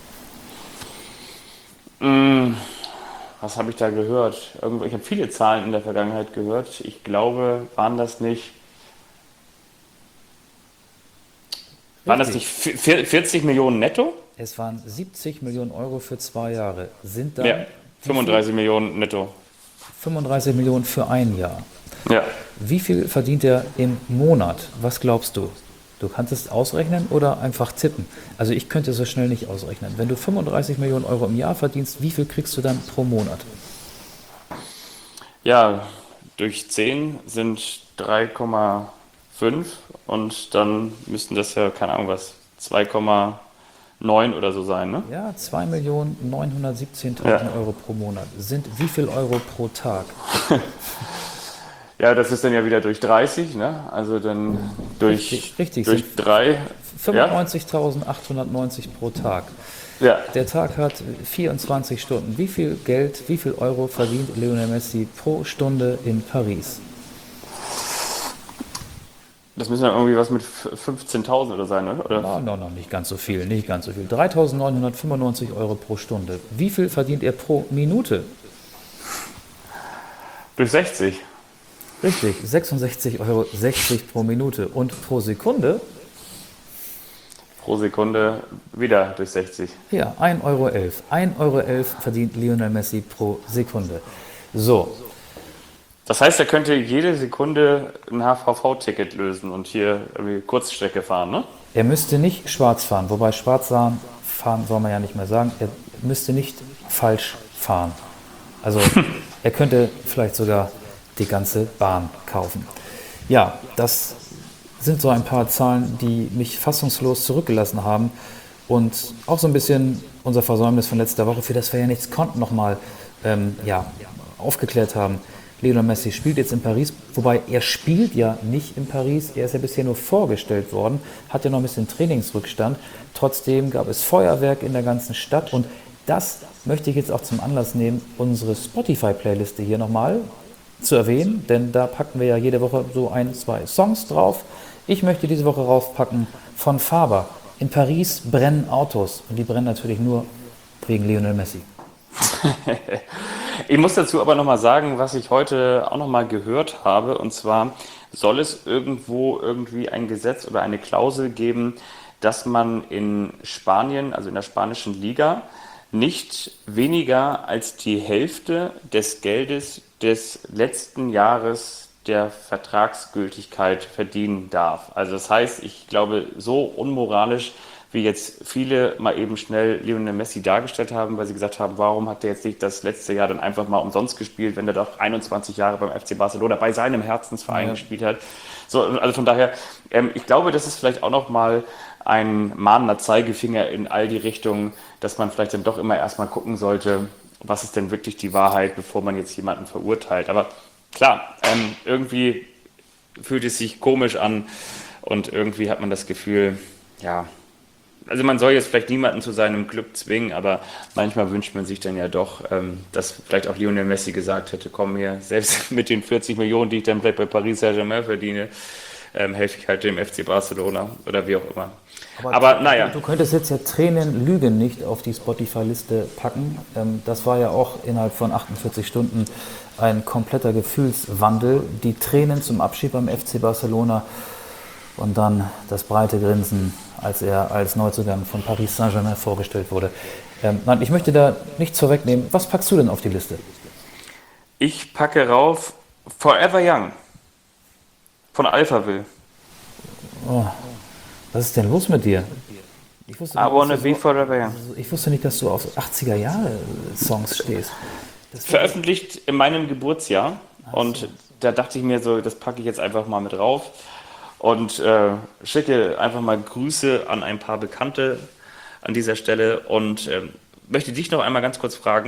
Mm, was habe ich da gehört? Irgendwo, ich habe viele Zahlen in der Vergangenheit gehört. Ich glaube, waren das nicht, waren das Richtig. nicht vi- vierzig Millionen netto? Es waren siebzig Millionen Euro für zwei Jahre. Sind dann Ja, wie viel? fünfunddreißig Millionen netto. fünfunddreißig Millionen für ein Jahr. Ja. Wie viel verdient er im Monat? Was glaubst du? Du kannst es ausrechnen oder einfach tippen. Also ich könnte es so schnell nicht ausrechnen. Wenn du fünfunddreißig Millionen Euro im Jahr verdienst, wie viel kriegst du dann pro Monat? Ja, durch zehn sind drei Komma fünf und dann müssten das ja, keine Ahnung was, zwei Komma neun oder so sein, ne? Ja, zwei Millionen neunhundertsiebzehntausend Ja. Euro pro Monat. Sind wie viel Euro pro Tag? Ja, das ist dann ja wieder durch dreißig, ne? Also dann durch, Richtig, richtig, durch sind drei. Ja? fünfundneunzigtausendachthundertneunzig pro Tag. Ja. Der Tag hat vierundzwanzig Stunden. Wie viel Geld, wie viel Euro verdient Lionel Messi pro Stunde in Paris? Das müssen ja irgendwie was mit fünfzehntausend oder sein, ne? Oder? No, no, no, nicht ganz so viel, nicht ganz so viel. dreitausendneunhundertfünfundneunzig Euro pro Stunde. Wie viel verdient er pro Minute? Durch sechzig. Richtig, sechsundsechzig Euro sechzig pro Minute. Und pro Sekunde? Pro Sekunde wieder durch sechzig. Ja, ein Euro elf. ein Euro elf verdient Lionel Messi pro Sekunde. So, Das heißt, er könnte jede Sekunde ein H V V-Ticket lösen und hier irgendwie Kurzstrecke fahren, ne? er müsste nicht schwarz fahren, wobei schwarz fahren, fahren soll man ja nicht mehr sagen. Er müsste nicht falsch fahren. Also er könnte vielleicht sogar die ganze Bahn kaufen. Ja, das sind so ein paar Zahlen, die mich fassungslos zurückgelassen haben und auch so ein bisschen unser Versäumnis von letzter Woche, für das wir ja nichts konnten, nochmal ähm, ja, aufgeklärt haben. Lionel Messi spielt jetzt in Paris, wobei er spielt ja nicht in Paris, er ist ja bisher nur vorgestellt worden, hat ja noch ein bisschen Trainingsrückstand. Trotzdem gab es Feuerwerk in der ganzen Stadt und das möchte ich jetzt auch zum Anlass nehmen, unsere Spotify-Playliste hier nochmal zu erwähnen, denn da packen wir ja jede Woche so ein, zwei Songs drauf. Ich möchte diese Woche raufpacken von Faber. In Paris brennen Autos und die brennen natürlich nur wegen Lionel Messi. Ich muss dazu aber nochmal sagen, was ich heute auch nochmal gehört habe, und zwar soll es irgendwo irgendwie ein Gesetz oder eine Klausel geben, dass man in Spanien, also in der spanischen Liga, nicht weniger als die Hälfte des Geldes des letzten Jahres der Vertragsgültigkeit verdienen darf. Also das heißt, ich glaube, so unmoralisch, wie jetzt viele mal eben schnell Lionel Messi dargestellt haben, weil sie gesagt haben, warum hat der jetzt nicht das letzte Jahr dann einfach mal umsonst gespielt, wenn er doch einundzwanzig Jahre beim F C Barcelona bei seinem Herzensverein Ja. gespielt hat. So, also von daher, ähm, ich glaube, das ist vielleicht auch noch mal ein mahnender Zeigefinger in all die Richtungen, dass man vielleicht dann doch immer erstmal gucken sollte, was ist denn wirklich die Wahrheit, bevor man jetzt jemanden verurteilt. Aber klar, ähm, irgendwie fühlt es sich komisch an und irgendwie hat man das Gefühl, ja, also man soll jetzt vielleicht niemanden zu seinem Club zwingen, aber manchmal wünscht man sich dann ja doch, ähm, dass vielleicht auch Lionel Messi gesagt hätte, komm hier, selbst mit den vierzig Millionen, die ich dann vielleicht bei Paris Saint-Germain verdiene, ähm, helfe ich halt dem F C Barcelona oder wie auch immer. Aber, aber naja. Du könntest jetzt ja Tränen Lügen nicht auf die Spotify-Liste packen. Ähm, das war ja auch innerhalb von achtundvierzig Stunden ein kompletter Gefühlswandel. Die Tränen zum Abschied beim F C Barcelona und dann das breite Grinsen, als er als Neuzugang von Paris Saint-Germain vorgestellt wurde. Ähm, nein, ich möchte da nichts vorwegnehmen. Was packst du denn auf die Liste? Ich packe rauf Forever Young von Alphaville. Oh, was ist denn los mit dir? Ich wusste, I nicht, wanna dass be du so, forever young. ich wusste nicht, dass du auf achtziger-Jahre-Songs stehst. Das Veröffentlicht in meinem Geburtsjahr und da dachte ich mir so, das packe ich jetzt einfach mal mit rauf und äh, schicke einfach mal Grüße an ein paar Bekannte an dieser Stelle und äh, möchte dich noch einmal ganz kurz fragen,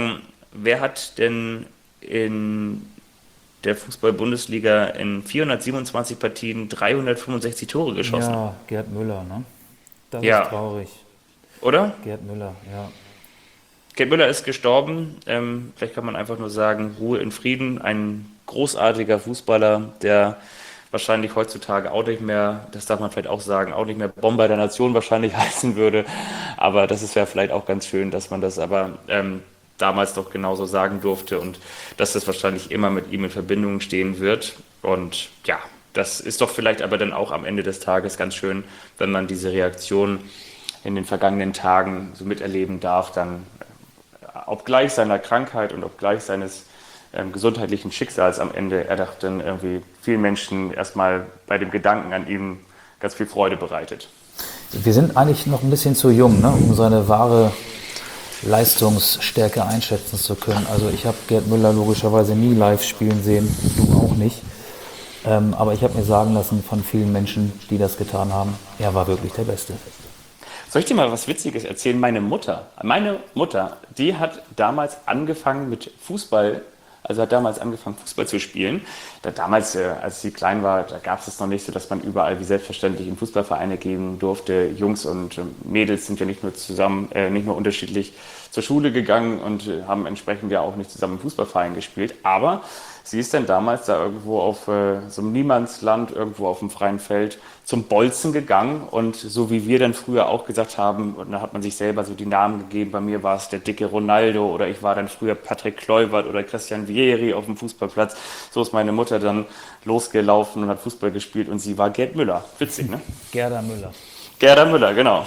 wer hat denn in der Fußball-Bundesliga in vierhundertsiebenundzwanzig Partien dreihundertfünfundsechzig Tore geschossen? Ja, Gerd Müller, ne? Das Ja. ist traurig. Oder? Gerd Müller, ja. Gerd Müller ist gestorben. Ähm, vielleicht kann man einfach nur sagen, Ruhe in Frieden. Ein großartiger Fußballer, der wahrscheinlich heutzutage auch nicht mehr, das darf man vielleicht auch sagen, auch nicht mehr Bomber der Nation wahrscheinlich heißen würde. Aber das ist ja vielleicht auch ganz schön, dass man das aber ähm, damals doch genauso sagen durfte und dass das wahrscheinlich immer mit ihm in Verbindung stehen wird. Und ja, das ist doch vielleicht aber dann auch am Ende des Tages ganz schön, wenn man diese Reaktion in den vergangenen Tagen so miterleben darf, dann obgleich seiner Krankheit und obgleich seines ähm, gesundheitlichen Schicksals am Ende, er doch dann irgendwie vielen Menschen erstmal bei dem Gedanken an ihm ganz viel Freude bereitet. Wir sind eigentlich noch ein bisschen zu jung, ne, um seine wahre Leistungsstärke einschätzen zu können. Also ich habe Gerd Müller logischerweise nie live spielen sehen, du auch nicht. Ähm, aber ich habe mir sagen lassen von vielen Menschen, die das getan haben, er war wirklich der Beste. Soll ich dir mal was Witziges erzählen? Meine Mutter, meine Mutter, die hat damals angefangen mit Fußball, also hat damals angefangen Fußball zu spielen. Da damals, äh, als sie klein war, da gab es es noch nicht so, dass man überall wie selbstverständlich in Fußballvereine gehen durfte. Jungs und äh, Mädels sind ja nicht nur zusammen, äh, nicht nur unterschiedlich zur Schule gegangen und äh, haben entsprechend ja auch nicht zusammen im Fußballverein gespielt. Aber sie ist dann damals da irgendwo auf äh, so einem Niemandsland, irgendwo auf dem freien Feld zum Bolzen gegangen und so wie wir dann früher auch gesagt haben, und da hat man sich selber so die Namen gegeben, bei mir war es der dicke Ronaldo oder ich war dann früher Patrick Kluivert oder Christian Vieri auf dem Fußballplatz. So ist meine Mutter dann losgelaufen und hat Fußball gespielt und sie war Gerd Müller. Witzig, ne? Gerda Müller. Gerda Müller, genau.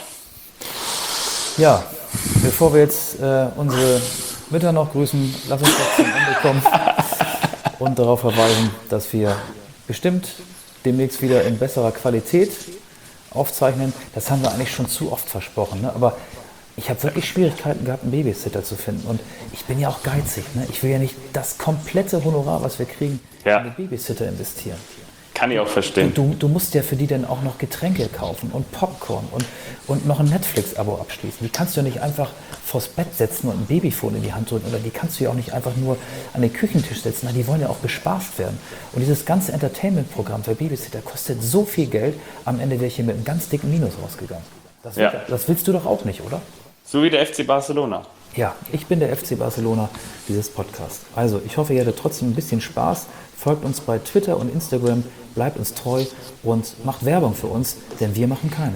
Ja, bevor wir jetzt äh, unsere Mütter noch grüßen, lass uns doch zum Ende kommen und darauf verweisen, dass wir bestimmt demnächst wieder in besserer Qualität aufzeichnen. Das haben wir eigentlich schon zu oft versprochen, ne? Aber ich habe wirklich Schwierigkeiten gehabt, einen Babysitter zu finden. Und ich bin ja auch geizig, ne? Ich will ja nicht das komplette Honorar, was wir kriegen, Ja. in den Babysitter investieren. Kann ich auch verstehen. Du, du musst ja für die dann auch noch Getränke kaufen und Popcorn und, und noch ein Netflix-Abo abschließen. Die kannst du ja nicht einfach vors Bett setzen und ein Babyphone in die Hand drücken. Oder die kannst du ja auch nicht einfach nur an den Küchentisch setzen. Die wollen ja auch bespaßt werden. Und dieses ganze Entertainment-Programm für Babysitter kostet so viel Geld. Am Ende wäre ich hier mit einem ganz dicken Minus rausgegangen. Das, Ja. das willst du doch auch nicht, oder? So wie der F C Barcelona. Ja, ich bin der F C Barcelona dieses Podcasts. Also, ich hoffe, ihr hattet trotzdem ein bisschen Spaß. Folgt uns bei Twitter und Instagram, bleibt uns treu und macht Werbung für uns, denn wir machen keine.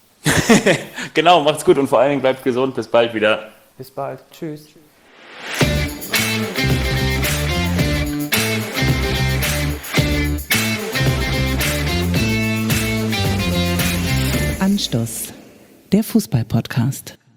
Genau, macht's gut und vor allen Dingen bleibt gesund. Bis bald wieder. Bis bald. Tschüss. Anstoß, der Fußball-Podcast.